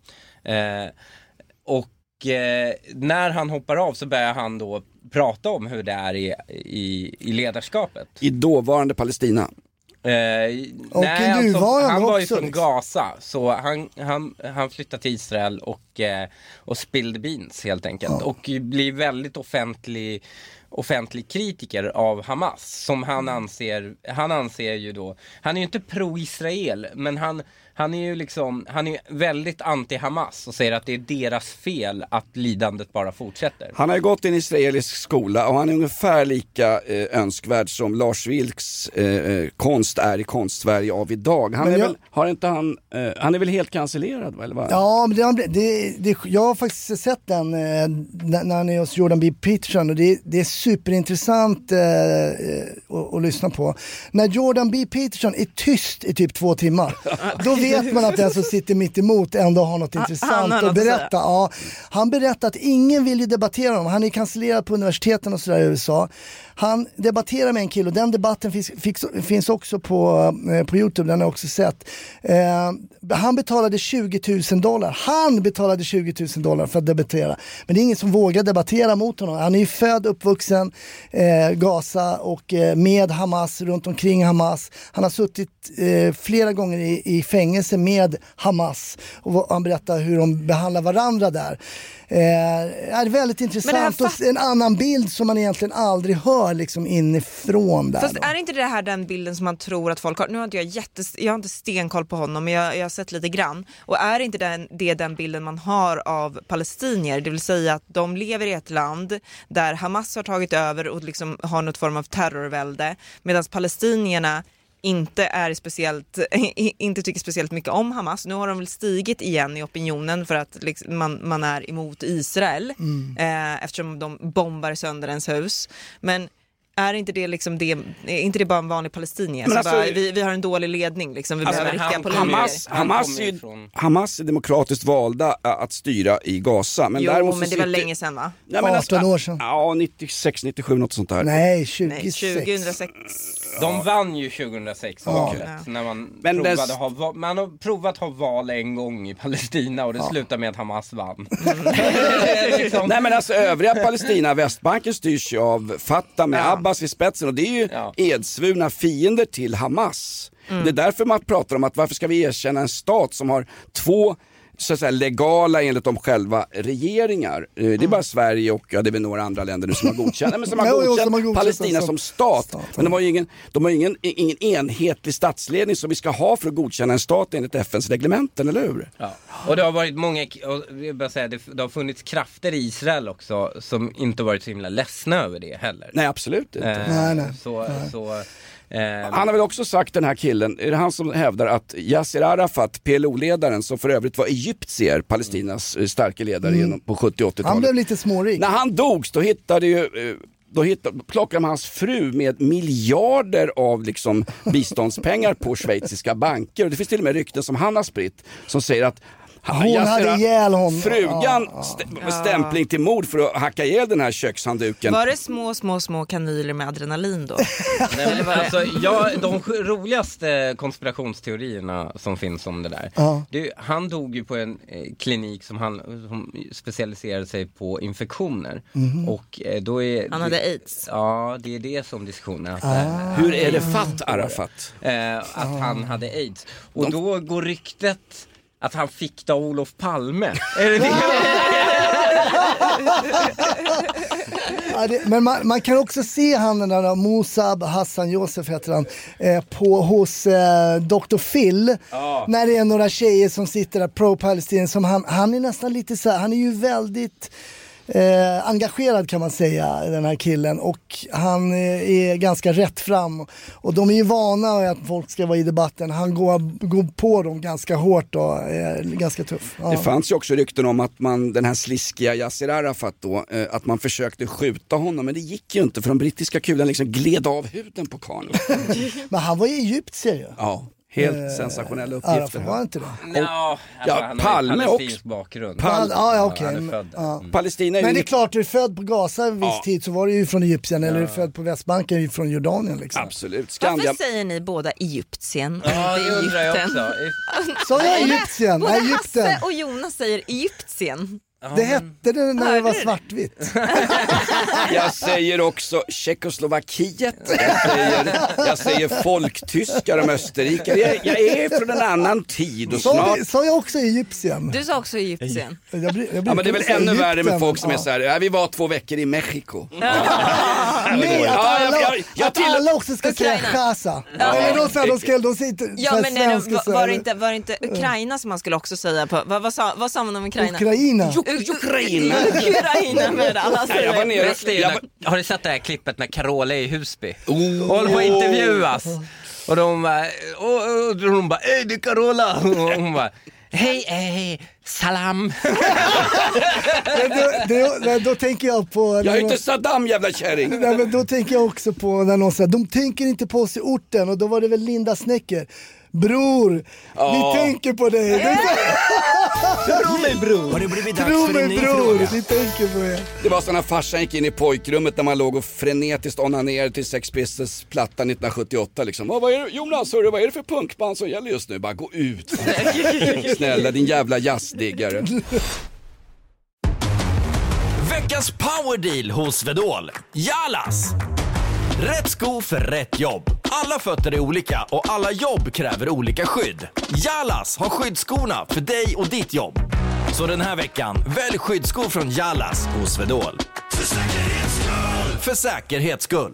när han hoppar av så börjar han då prata om hur det är i ledarskapet. I dåvarande Palestina. Nej, alltså, han var ju från Gaza. Så han flyttade till Israel och spillde beans helt enkelt. Och blir väldigt offentlig kritiker av Hamas. Som han anser ju då, han är ju inte pro-Israel, men han är ju liksom, han är väldigt anti-Hamas och säger att det är deras fel att lidandet bara fortsätter. Han har ju gått i en israelisk skola och han är ungefär lika önskvärd som Lars Vilks konst är i Konstsverige av idag. Han är väl helt cancellerad, eller vad? Ja, men jag har faktiskt sett den när han är hos Jordan B. Peterson och det är superintressant att lyssna på. När Jordan B. Peterson är tyst i typ 2 timmar, då vet man att den som sitter mitt emot ändå har något intressant att berätta. Ja, han berättar att ingen vill ju debattera honom. Han är cancellerad på universiteten och sådär i USA. Han debatterar med en kille och den debatten finns också på YouTube, den har jag också sett. Han betalade $20,000. Han betalade $20,000 för att debattera. Men det är ingen som vågar debattera mot honom. Han är ju född, uppvuxen Gaza och med Hamas, runt omkring Hamas. Han har suttit flera gånger i fängelse med Hamas och han berättar hur de behandlar varandra där. Är väldigt intressant och en annan bild som man egentligen aldrig hör liksom inifrån där. Fast är inte det här den bilden som man tror att folk har? Nu har inte jag har inte stenkoll på honom, men jag har sett lite grann. Och är inte det den bilden man har av palestinier? Det vill säga att de lever i ett land där Hamas har tagit över och liksom har något form av terrorvälde, medan palestinierna inte tycker speciellt mycket om Hamas. Nu har de väl stigit igen i opinionen för att liksom man är emot Israel eftersom de bombar sönder ens hus. Men är inte det liksom är inte det bara en vanlig palestinier? Så alltså, vi har en dålig ledning liksom. Vi behöver riktiga politiker. Hamas är demokratiskt valda att styra i Gaza. Men men det var länge sedan, va? 18 år sedan. Ja, 96, 97, något sånt där. Nej, 2006. De vann ju 2006 när man har provat ha val en gång i Palestina och det slutar med att Hamas vann. Nej, men alltså övriga Palestina, Västbanken styrs ju av Fatah med Abbas i spetsen och det är ju edsvurna fiender till Hamas. Det är därför man pratar om att varför ska vi erkänna en stat som har 2 så att säga legala enligt dem själva regeringar. Det är bara Sverige och det är väl några andra länder nu som har godkänt. Men som har godkänt Palestina som stat. Men de har ingen enhetlig statsledning som vi ska ha för att godkänna en stat enligt FNs reglementen, eller hur? Ja. Och det har varit många, det har funnits krafter i Israel också som inte varit så himla ledsna över det heller. Nej, absolut inte. Han har väl också sagt, den här killen, är det han som hävdar att Yasser Arafat, PLO-ledaren, som för övrigt var egyptier, Palestinas starka ledare på 70-80-talet. Han blev lite smårik. När han dog så plockade hans fru med miljarder av liksom biståndspengar på schweiziska banker. Och det finns till och med rykten som han har spritt som säger att hon hade ihjäl honom. Frugan stämpling till mord för att hacka ihjäl den här kökshandduken. Var det små kanyler med adrenalin då? Nej, men alltså, de roligaste konspirationsteorierna som finns om det där. Han dog ju på en klinik som specialiserade sig på infektioner. Och då han hade AIDS. Ja, det är det som diskussionen. Hur är det Arafat? Att han hade AIDS. Och då går ryktet att han fick av Olof Palme. Är det det? Men man kan också se han den där Musab Hassan Josef heter han hos Dr. Phil när det är några tjejer som sitter där pro-palestinier som han är nästan lite så här, han är ju väldigt engagerad kan man säga, den här killen, och han är ganska rätt fram och de är ju vana att folk ska vara i debatten. Han går på dem ganska hårt och är ganska tuff. Det fanns ju också rykten om att den här sliskiga Yasser Arafat då, att man försökte skjuta honom, men det gick ju inte för de brittiska kulan liksom gled av huden på karln. Men han var i Egypten ju. Ja. Helt sensationella uppgifter. Var inte det? Ja, Palme också. Bakgrund. Palestina är men ju... det är klart, du är född på Gaza en viss tid så var du ju från Egypten, eller du är född på Västbanken från Jordanien liksom. Absolut. Varför säger ni båda Egyptien? Ja, det undrar jag också. Så jag Egyptien, både Egypten. Hasse och Jonas säger Egyptien. Det hette det när det var svartvitt. Jag säger också Tjeckoslovakiet. Jag säger folktyskar om Österrike. Jag är från en annan tid och snart... Sa jag också Egyptien? Du sa också Egyptien. Jag blir men det är väl ännu värre med folk som är så här. Vi var 2 veckor i Mexiko. Nej, att alla också ska säga Gaza. Eller de säger inte. Ja, men var det inte Ukraina som man skulle också säga på? Vad sa man om Ukraina? Ukraina med alla har du sett det här klippet när Carola är i Husby? Håller på att intervjuas. Och de bara, det är Carola. Och hon bara, hej, salam. Då tänker jag på... Jag är inte Saddam, jävla kärring. Nej, men då tänker jag också på när någon säger, de tänker inte på oss i orten. Och då var det väl Linda Snäcker. Bror, vi tänker på dig. Tro mig bror. Har det blivit dags för en ny fråga? Vi tänker på er. Det var så när farsan gick in i pojkrummet där man låg och frenetiskt onanerade till Sex Pistols platta 1978 liksom. Vad är det, Jonas, vad är det för punkband som gäller just nu? Bara gå ut. Snälla, din jävla jazzdiggare. Veckans powerdeal hos Svedol. Jalas! Rätt sko för rätt jobb. Alla fötter är olika och alla jobb kräver olika skydd. Jalas har skyddsskorna för dig och ditt jobb. Så den här veckan, välj skyddsskor från Jalas hos Svedol. För säkerhets skull.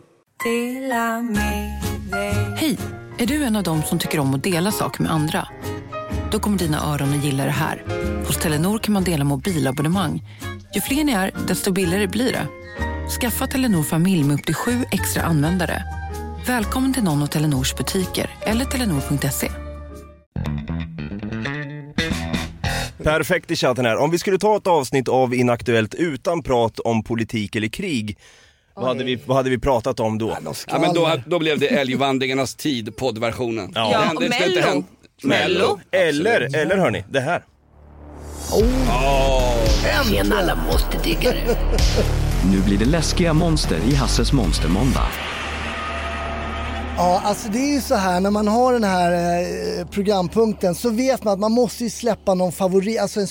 Hej, är du en av dem som tycker om att dela saker med andra? Då kommer dina öron att gilla det här. Hos Telenor kan man dela mobilabonnemang. Ju fler ni är, desto billigare blir det. Skaffa Telenor familj med upp till 7 extra användare. Välkommen till någon av Telenors butiker eller telenor.se. Perfekt i chatten här. Om vi skulle ta ett avsnitt av Inaktuellt utan prat om politik eller krig, vad hade vi pratat om då? Ja, men då blev det Älgvandringarnas tid, poddversionen. Ja, och Mello. Eller hörni, det här. Tjena alla monsterdiggare. Nu blir det läskiga monster i Hasses monstermåndag. Ja, alltså det är ju så här, när man har den här programpunkten så vet man att man måste ju släppa någon favorit, alltså en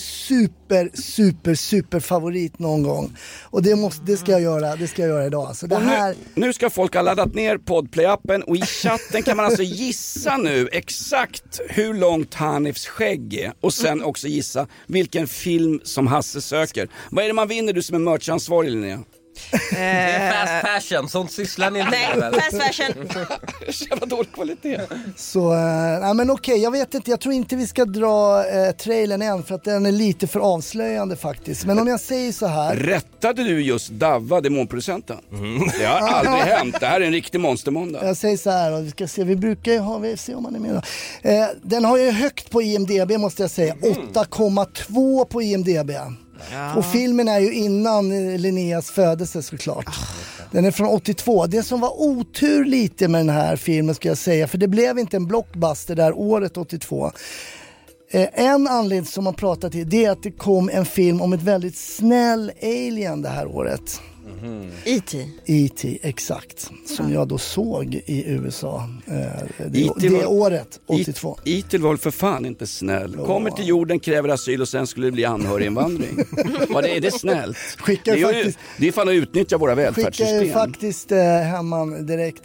super favorit någon gång. Och det ska jag göra idag. Alltså det här... nu ska folk ha laddat ner Podplay-appen och i chatten kan man alltså gissa nu exakt hur långt Hanifs skägg är och sen också gissa vilken film som Hasse söker. Vad är det man vinner, du som är merchansvarig, Linnea? Det är fast fashion, sånt sysslar ni inte med. Nej, fast fashion. Jävla dålig kvalitet. Så, men okej, jag vet inte, jag tror inte vi ska dra trailern än för att den är lite för avslöjande faktiskt. Men om jag säger så här. Rättade du just Davva, demonproducenten? Det har aldrig hänt, det här är en riktig monstermåndag. Jag säger så här, och vi ska se, vi brukar ju ha, vi ser om man är med då. Den har ju högt på IMDb måste jag säga, 8,2 på IMDb. Ja. Och filmen är ju innan Linneas födelse såklart. Den är från 82. Det som var otur lite med den här filmen ska jag säga, för det blev inte en blockbuster där året 82. En anledning som man pratat till, det är att det kom en film om ett väldigt snäll alien det här året. E.T. exakt. Som jag då såg i USA det året, 82. E.T. var för fan inte snäll. Kommer till jorden, kräver asyl och sen skulle det bli anhöriginvandring. Vad det är det snällt? Det är fan att utnyttja våra välfärdssystem. Skickar ju faktiskt hemman direkt.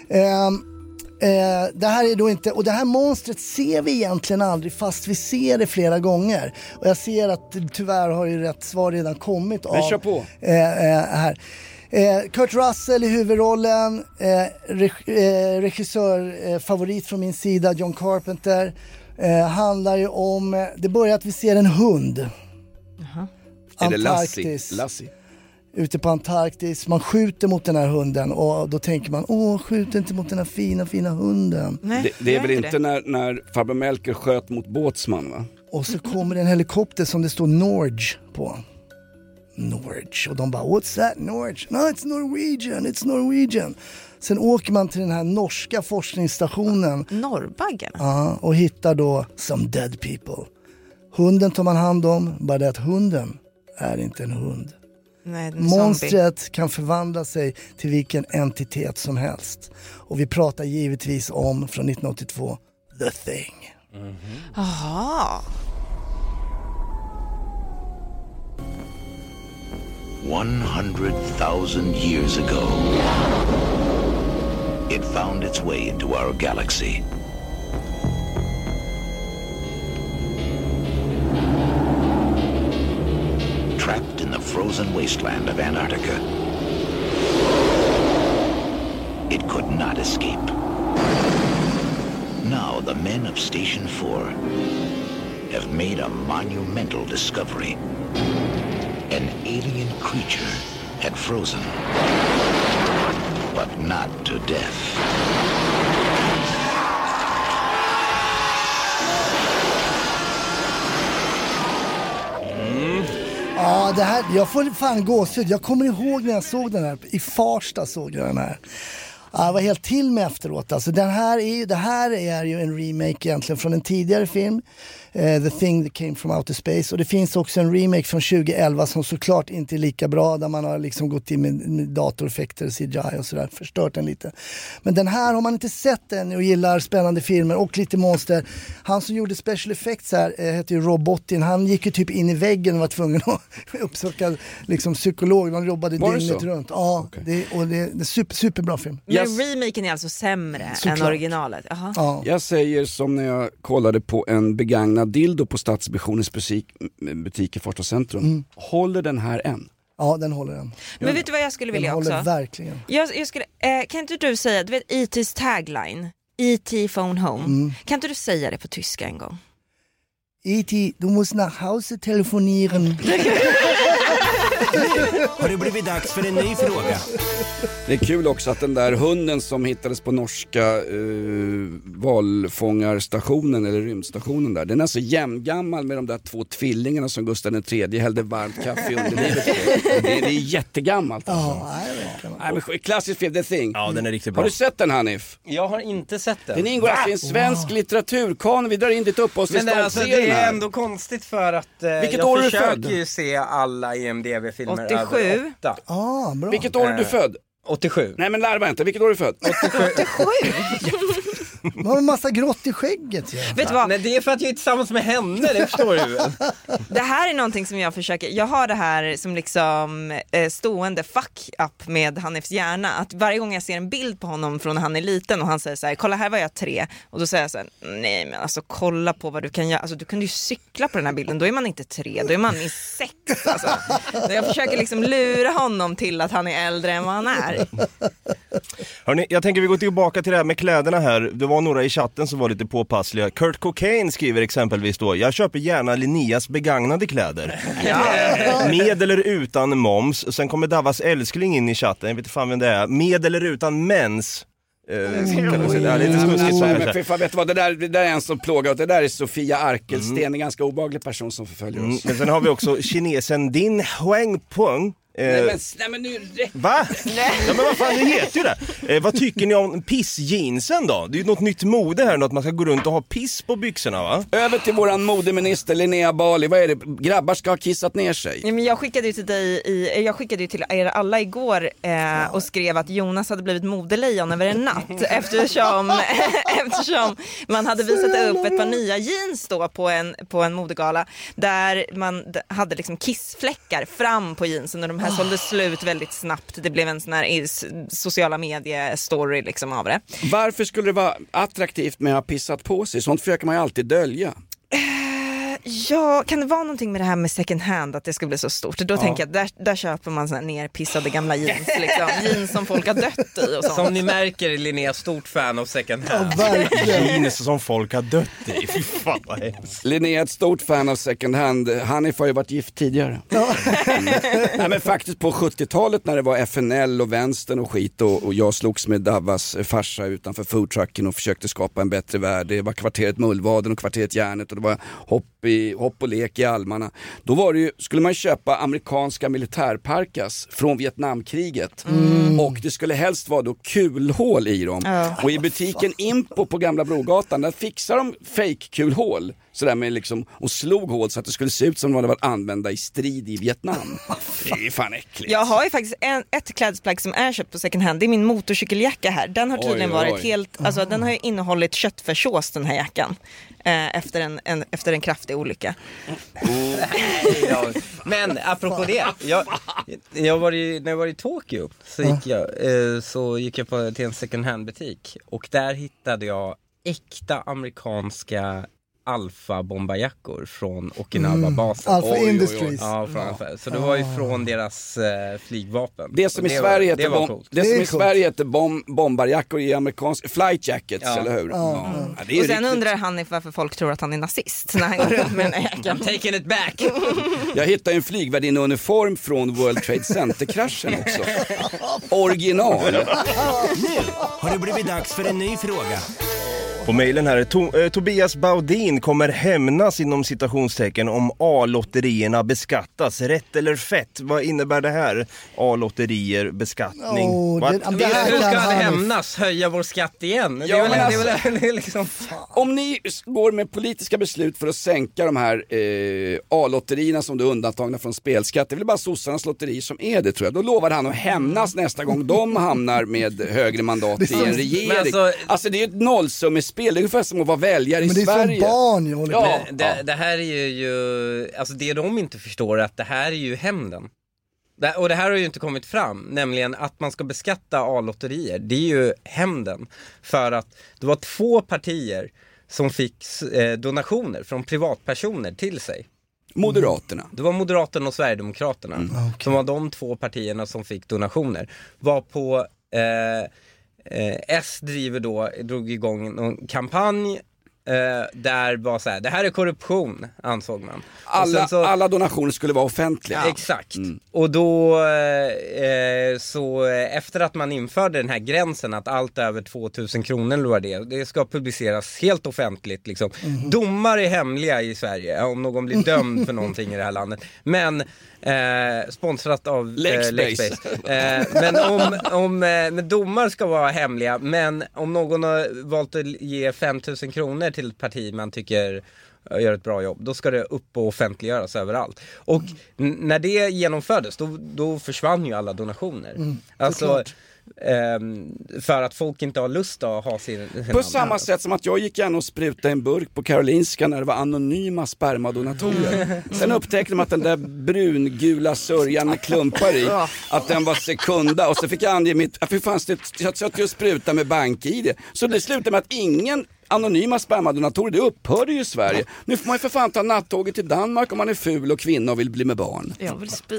Det här är då inte, och det här monstret ser vi egentligen aldrig fast vi ser det flera gånger. Och jag ser att tyvärr har ju rätt svar redan kommit av. Kör på. Här. Kurt Russell i huvudrollen, regissör favorit från min sida, John Carpenter. Handlar ju om, det börjar att vi ser en hund. Antarktis. Lassie. Ute på Antarktis, man skjuter mot den här hunden och då tänker man, skjut inte mot den här fina hunden. Nej, det är väl inte när farbror Melker sköt mot Båtsman, va? Och så kommer det en helikopter som det står Norge på. Norwich. Och de bara, what's that Norwich? No, it's Norwegian. Sen åker man till den här norska forskningsstationen. Norrbaggen? Ja, och hittar då some dead people. Hunden tar man hand om, bara det att hunden är inte en hund. Nej, Monstret kan förvandla sig till vilken entitet som helst. Och vi pratar givetvis om från 1982, The Thing. Aha. 100,000 years ago, it found its way into our galaxy. Trapped in the frozen wasteland of Antarctica, it could not escape. Now the men of Station 4 have made a monumental discovery. An alien creature had frozen, but not to death. Ja, det här, jag får fan gåshud. Jag kommer ihåg när jag såg den här. I Farsta såg jag den här. Ja, jag var helt till med efteråt. Alltså, det här är ju en remake egentligen från en tidigare film. The Thing That Came From Outer Space. Och det finns också en remake från 2011 som såklart inte är lika bra. Där man har liksom gått in med datoreffekter, CGI och sådär. Förstört den lite. Men den här har man inte sett än och gillar spännande filmer och lite monster. Han som gjorde special effects här heter ju Rob Bottin. Han gick ju typ in i väggen och var tvungen att uppsöka liksom psykolog. Han jobbade dygnet runt. Ja, okay. Det är superbra film. Men remaken är alltså sämre än originalet? Ja. Jag säger som när jag kollade på en begagnad dildo på Stadsmissionens butik i Farsta centrum. Håller den här än? Ja, den håller den. Men vet du vad jag skulle vilja också? Den håller verkligen. Jag skulle, kan inte du säga, du vet E.T.'s tagline, E.T. phone home. Kan inte du säga det på tyska en gång? E.T. du måste nach Hause telefonieren. Har det blivit dags för en ny fråga? Det är kul också att den där hunden som hittades på norska valfångarstationen eller rymdstationen där, den är så jämngammal med de där 2 tvillingarna som Gustav III hällde varmt kaffe i underlivet på. Det är jättegammalt. Ja, klassisk film, The Thing. Ja, den är riktigt bra. Har du sett den, Hanif? Jag har inte sett den. Den ingår alltså i en svensk litteraturkanon. Vi drar in ditt uppehållstillstånd. Men alltså, det är ändå konstigt för att jag försöker ju se alla IMDb-filmer 87. över 8. Bra. Vilket år är du född? 87. Nej men larva inte, vilket år är du född? 87? Man har en massa grått i skägget. Ja. Vet du vad? Nej, det är för att jag är tillsammans med henne, det förstår du väl. Det här är någonting som jag försöker. Jag har det här som liksom stående fuck up med Hanifs hjärna. Att varje gång jag ser en bild på honom från när han är liten och han säger så här, kolla här var jag 3. Och då säger jag så här, nej men alltså kolla på vad du kan göra. Alltså du kunde ju cykla på den här bilden, då är man inte 3, då är man i 6. Alltså. Jag försöker liksom lura honom till att han är äldre än vad han är. Hörrni, jag tänker vi går tillbaka till det här med kläderna här. Det var några i chatten som var lite påpassliga. Kurt Cocaine skriver exempelvis då: jag köper gärna Linneas begagnade kläder. Med eller utan moms. Sen kommer Davas älskling in i chatten. Jag vet inte fan vem det är. Med eller utan mens. Det är lite smuskigt så men fan, vet du vad, det där är en som plågar och det där är Sofia Arkelsten, en ganska obehaglig person som förföljer oss. Men sen har vi också kinesen Din Huangpeng. Nej men nu va? Ja men vad fan, det heter ju det. Vad tycker ni om pissjeansen då? Det är ju något nytt mode här, att man ska gå runt och ha piss på byxorna, va? Över till våran modeminister Linnea Bali. Vad är det? Grabbar ska ha kissat ner sig. Ja, men jag skickade ju till dig jag skickade ju till er alla igår och skrev att Jonas hade blivit modelejon över en natt eftersom man hade visat upp ett par nya jeans då på en modegala där man hade liksom kissfläckar fram på jeansen och de här sålde slut väldigt snabbt. Det blev en sån här sociala medie-story liksom av det. Varför skulle det vara attraktivt med att ha pissat på sig? Sånt försöker man ju alltid dölja. Ja, kan det vara någonting med det här med second hand att det ska bli så stort? Då tänker jag att där köper man såna nerpissade gamla jeans liksom. Jeans som folk har dött i och sånt. Som ni märker är Linnea stort fan av second hand. Jeans som folk har dött i. Fy fan vad hemskt. Linnea är ett stort fan av second hand. Hanif har ju varit gift tidigare. Nej, men faktiskt på 70-talet när det var FNL och vänstern och skit och jag slogs med Davas farsa utanför foodtrucken och försökte skapa en bättre värld. Det var kvarteret Mullvaden och kvarteret Järnet och det var hopp i hopp och lek i almarna. Då var det ju, skulle man köpa amerikanska militärparkas från Vietnamkriget. Och det skulle helst vara då kulhål i dem. Och i butiken Impo på Gamla Brogatan, där fixar de fake-kulhål. Sådär med liksom, och slog hål så att det skulle se ut som de hade varit använda i strid i Vietnam. Det är fan äckligt. Jag har ju faktiskt ett klädesplagg som är köpt på second hand. Det är min motorcykeljacka här. Den har tydligen varit helt, alltså den har ju innehållit köttfärssås, den här jackan. Efter en kraftig olycka. Men apropå det, när jag var i Tokyo så gick jag till en second hand butik och där hittade jag äkta amerikanska Alfa-bombarjackor från Okinawa-basen. Alfa Industries. Ja, så det var ju från deras flygvapen. Det som i Sverige heter Sverige heter bombarjackor i amerikansk flight jackets, eller hur? Och sen undrar han varför folk tror att han är nazist när han går runt med den här jackan. I'm taking it back. Jag hittade en flygvärdinneuniform från World Trade Center-kraschen också. Original. Nu har det blivit dags för en ny fråga. På mejlen här, Tobias Baudin kommer hämnas inom citationstecken om A-lotterierna beskattas. Rätt eller fett? Vad innebär det här? A-lotterier, beskattning. Hur ska han hämnas? Höja vår skatt igen? Om ni går med politiska beslut för att sänka de här A-lotterierna som är undantagna från spelskatt, det är väl bara sossarnas lotteri som är det, tror jag. Då lovar han att hämnas nästa gång de hamnar med högre mandat i en regering. Alltså det är ett nollsummespel. Det är ungefär som att vara väljare i Sverige. Men det är som barn jag håller på. Det här är ju alltså det de inte förstår är att det här är ju hämnden. Och det här har ju inte kommit fram, nämligen att man ska beskatta A-lotterier. Det är ju hämnden. För att det var 2 partier som fick donationer från privatpersoner till sig. Moderaterna. Det var Moderaterna och Sverigedemokraterna som var de 2 partierna som fick donationer. Var på S drog igång en kampanj där var så här, det här är korruption, ansåg man. Alla donationer skulle vara offentliga. Exakt. Och då så efter att man införde den här gränsen att allt över 2000 kronor eller vad det ska publiceras helt offentligt liksom. Domar är hemliga i Sverige om någon blir dömd för någonting i det här landet. Men sponsrat av Lexbase. Men domar ska vara hemliga, men om någon har valt att ge 5000 kronor till ett parti man tycker gör ett bra jobb, då ska det upp och offentliggöras överallt. Och när det genomfördes, då försvann ju alla donationer. Alltså för att folk inte har lust att ha sin på samma sätt som att jag gick gärna och sprutade en burk på Karolinska när det var anonyma spermadonatorer. Sen upptäckte de att den där brungula sörjan med klumpar i, att den var sekunda, och så fick jag ange mitt, jag satt och sprutade med bank-ID. Så det slutade med att ingen anonyma spermadonatorer, det upphörde ju i Sverige. Nu får man ju för fan ta nattåget till Danmark om man är ful och kvinna och vill bli med barn. Jag vill spy.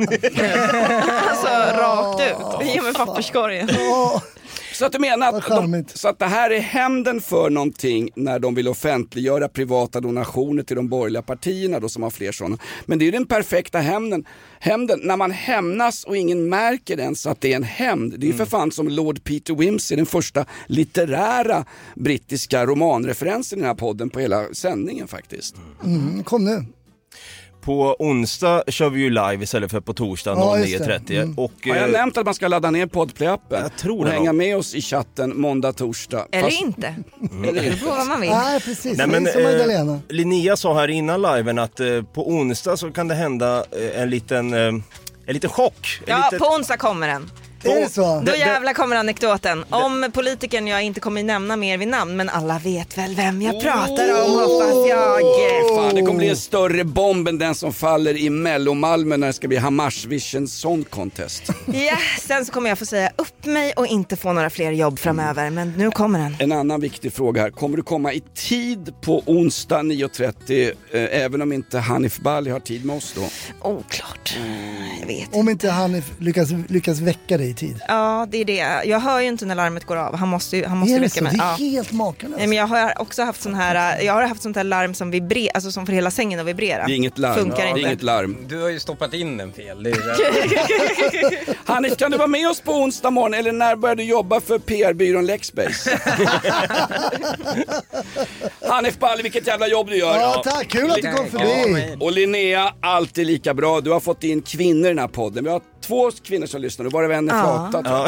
Alltså rakt ut. Ge mig papperskorgen. Så att du menar att så att det här är hämnden för någonting när de vill offentliggöra privata donationer till de borgerliga partierna då, som har fler sådana. Men det är ju den perfekta hämnden när man hämnas och ingen märker ens att det är en hämnd. Det är ju för fan som Lord Peter Wimsey, den första litterära brittiska romanreferensen i den här podden på hela sändningen faktiskt. Kom nu. På onsdag kör vi ju live istället för på torsdag 09.30. Och har jag nämnt att man ska ladda ner Podplay-appen? Jag tror och hänga med oss i chatten måndag, torsdag. Eller inte. Det får vad man vill. Nej, precis. Nej, men, Linnea sa här innan liven att på onsdag så kan det hända en liten chock. På onsdag kommer den. Är det så? Då jävla kommer anekdoten. Om politikern jag inte kommer nämna mer vid namn, men alla vet väl vem jag pratar om, hoppas jag. Fan, det kommer bli en större bomb än den som faller i Mellomalmen när det ska bli Hammars Vision Song Contest. Ja, sen så kommer jag få säga upp mig och inte få några fler jobb framöver, men nu kommer den. En annan viktig fråga här. Kommer du komma i tid på onsdag 9.30 även om inte Hanif Bali har tid med oss då? Oklart. Jag vet. Om inte Hanif lyckas väcka dig. tid. Ja, det är det. Jag hör ju inte när larmet går av. Han måste väcka mig. Det är helt makalöst. Nej, men jag har också haft sånt här larm som vibrerar, alltså som för hela sängen att vibrera. Det är inget larm. Funkar inte. Det är inget larm. Du har ju stoppat in den fel. Det är Hanif, kan du vara med oss på onsdag morgon eller när börjar du jobba för PR-byrån Lexbase? Hanif Bali, vilket jävla jobb du gör. Ja, tack. Kul att du kom förbi. Och Linnea, alltid lika bra. Du har fått in kvinnor i den här podden. Vi har 2 kvinnor som lyssnar. Du bara vänner pratat. Ja.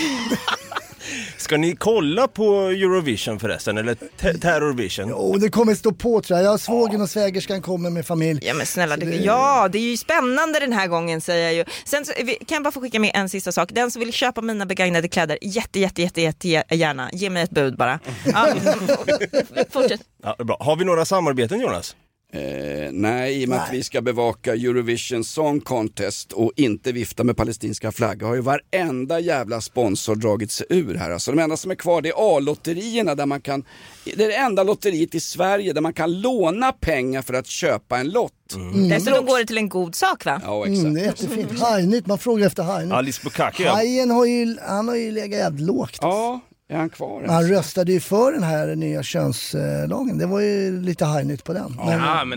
Ska ni kolla på Eurovision förresten? Eller Terrorvision? Jo, det kommer stå på tror jag. Svågen och svägerskan kommer med familj. Ja men snälla, det är ju spännande den här gången, säger jag ju. Sen så, kan jag bara få skicka med en sista sak. Den som vill köpa mina begagnade kläder, jätte gärna. Ge mig ett bud bara. Ja. Fortsätt. Ja, bra. Har vi några samarbeten, Jonas? Nej, i och med att vi ska bevaka Eurovision Song Contest och inte vifta med palestinska flaggor har ju varenda jävla sponsor dragit sig ur här. Alltså de enda som är kvar, det är A-lotterierna där man kan, det är det enda lotteriet i Sverige där man kan låna pengar för att köpa en lott. Dessutom går det till en god sak, va? Ja, exakt. Det är jättefint. Hajnytt, man frågar efter Hajnytt. Alice Bukaki. Hajen har ju legat jävligt lågt. Ja. Är han kvar? Han röstade ju för den här nya könslagen. Det var ju lite hajnytt på den. Men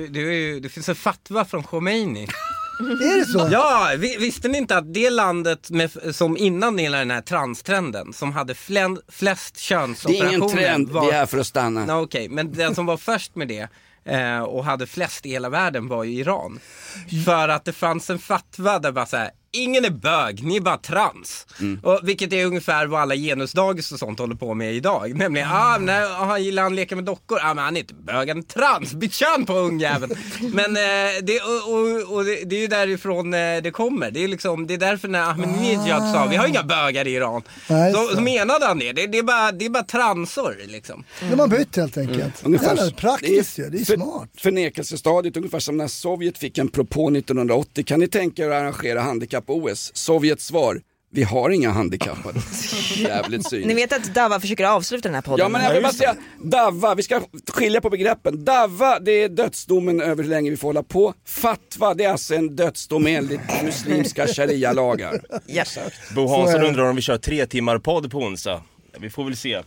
det finns en fatwa från Khomeini. Är det så? Ja, visste ni inte att det landet som innan hela den här transtrenden som hade flest könsoperationer... Det är ingen trend, vi är här för att stanna. Okej, men den som var först med det och hade flest i hela världen var ju Iran. För att det fanns en fatwa där bara så här: ingen är bög, ni är bara trans. Och vilket är ungefär vad alla genusdagis och sånt håller på med idag. Nämligen, han gillar han leka med dockor. Men han är inte bög, han är trans. Byt kön på ungjäveln. Men det är ju därifrån det kommer. Det är liksom, det är därför när Ahmadinejad sa, vi har inga bögar i Iran. Så menade han det. Det är bara transor liksom. De har bytt helt enkelt. Det är praktiskt ju, det är smart. Förnekelsestadiet, ungefär som när Sovjet fick en propå 1980. Kan ni tänka er att arrangera handikapp-OS? Sovjets svar: vi har inga handikappade. Jävligt synd. Ni vet att Dava försöker avsluta den här podden. Ja, men jag vill bara säga, Dava, vi ska skilja på begreppen. Dava, det är dödsdomen över hur länge vi får hålla på. Fatwa, det är alltså en dödsdom enligt muslimska sharia-lagar. Yes. Bo Hansson undrar om vi kör 3 timmar podd på onsdag. Vi får väl se.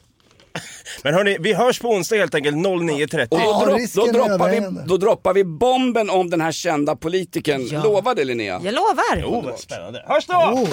Men hörni, vi hörs på onsdag helt enkelt 09:30. Då droppar vi bomben om den här kända politiken. Ja. Lovar det, Linnea? Jag lovar. Jo, spännande. Hörs då!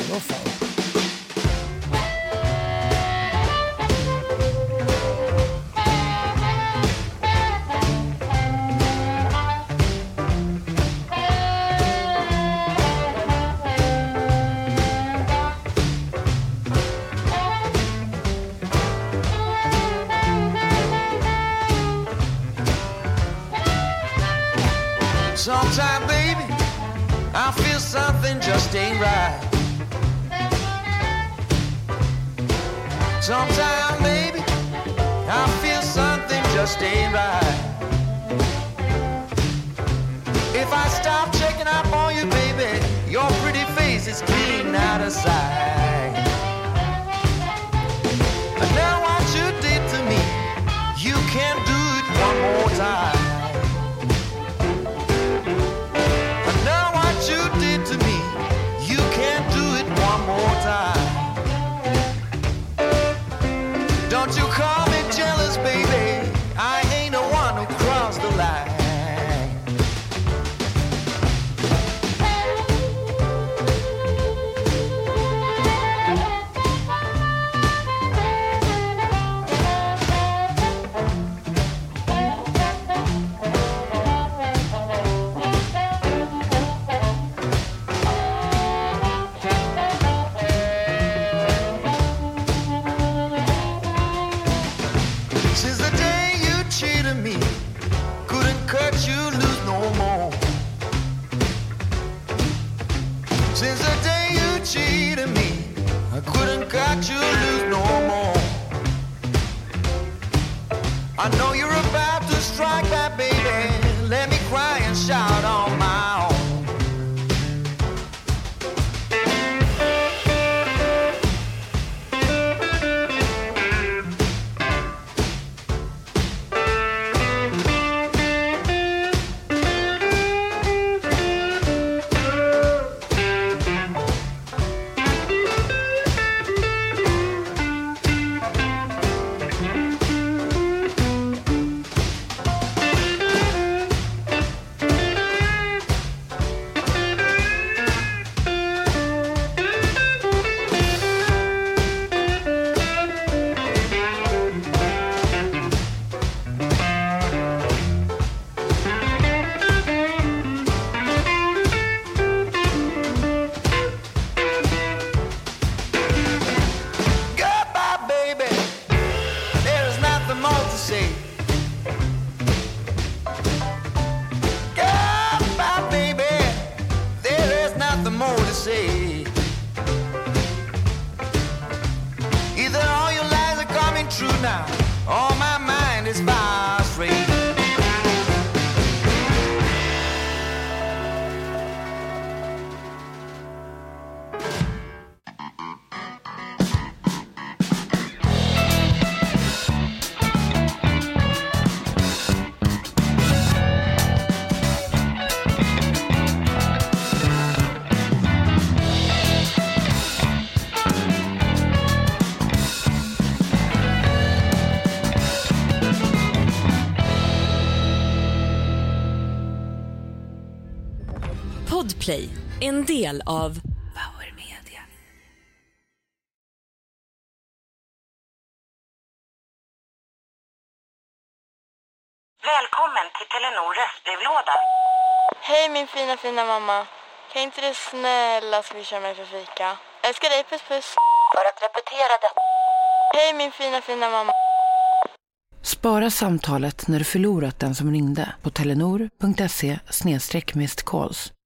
Sometime, baby, I feel something just ain't right. Sometime, baby, I feel something just ain't right. If I stop checking up on you, baby, your pretty face is clean out of sight. And now what you did to me, you can't do it one more time. Don't you call me jealous, baby. I ain't the one who crossed the line. I know you're about to strike back, baby. Let me cry and shout on my own. now. All my mind is fire straight. Podplay, en del av Power Media. Välkommen till Telenor röstbrevlåda. Hej min fina mamma. Kan inte du snälla swisha mig för fika? Älskar dig, puss puss. För att repetera detta. Hej min fina mamma. Spara samtalet när du förlorat den som ringde på telenor.se/missed calls.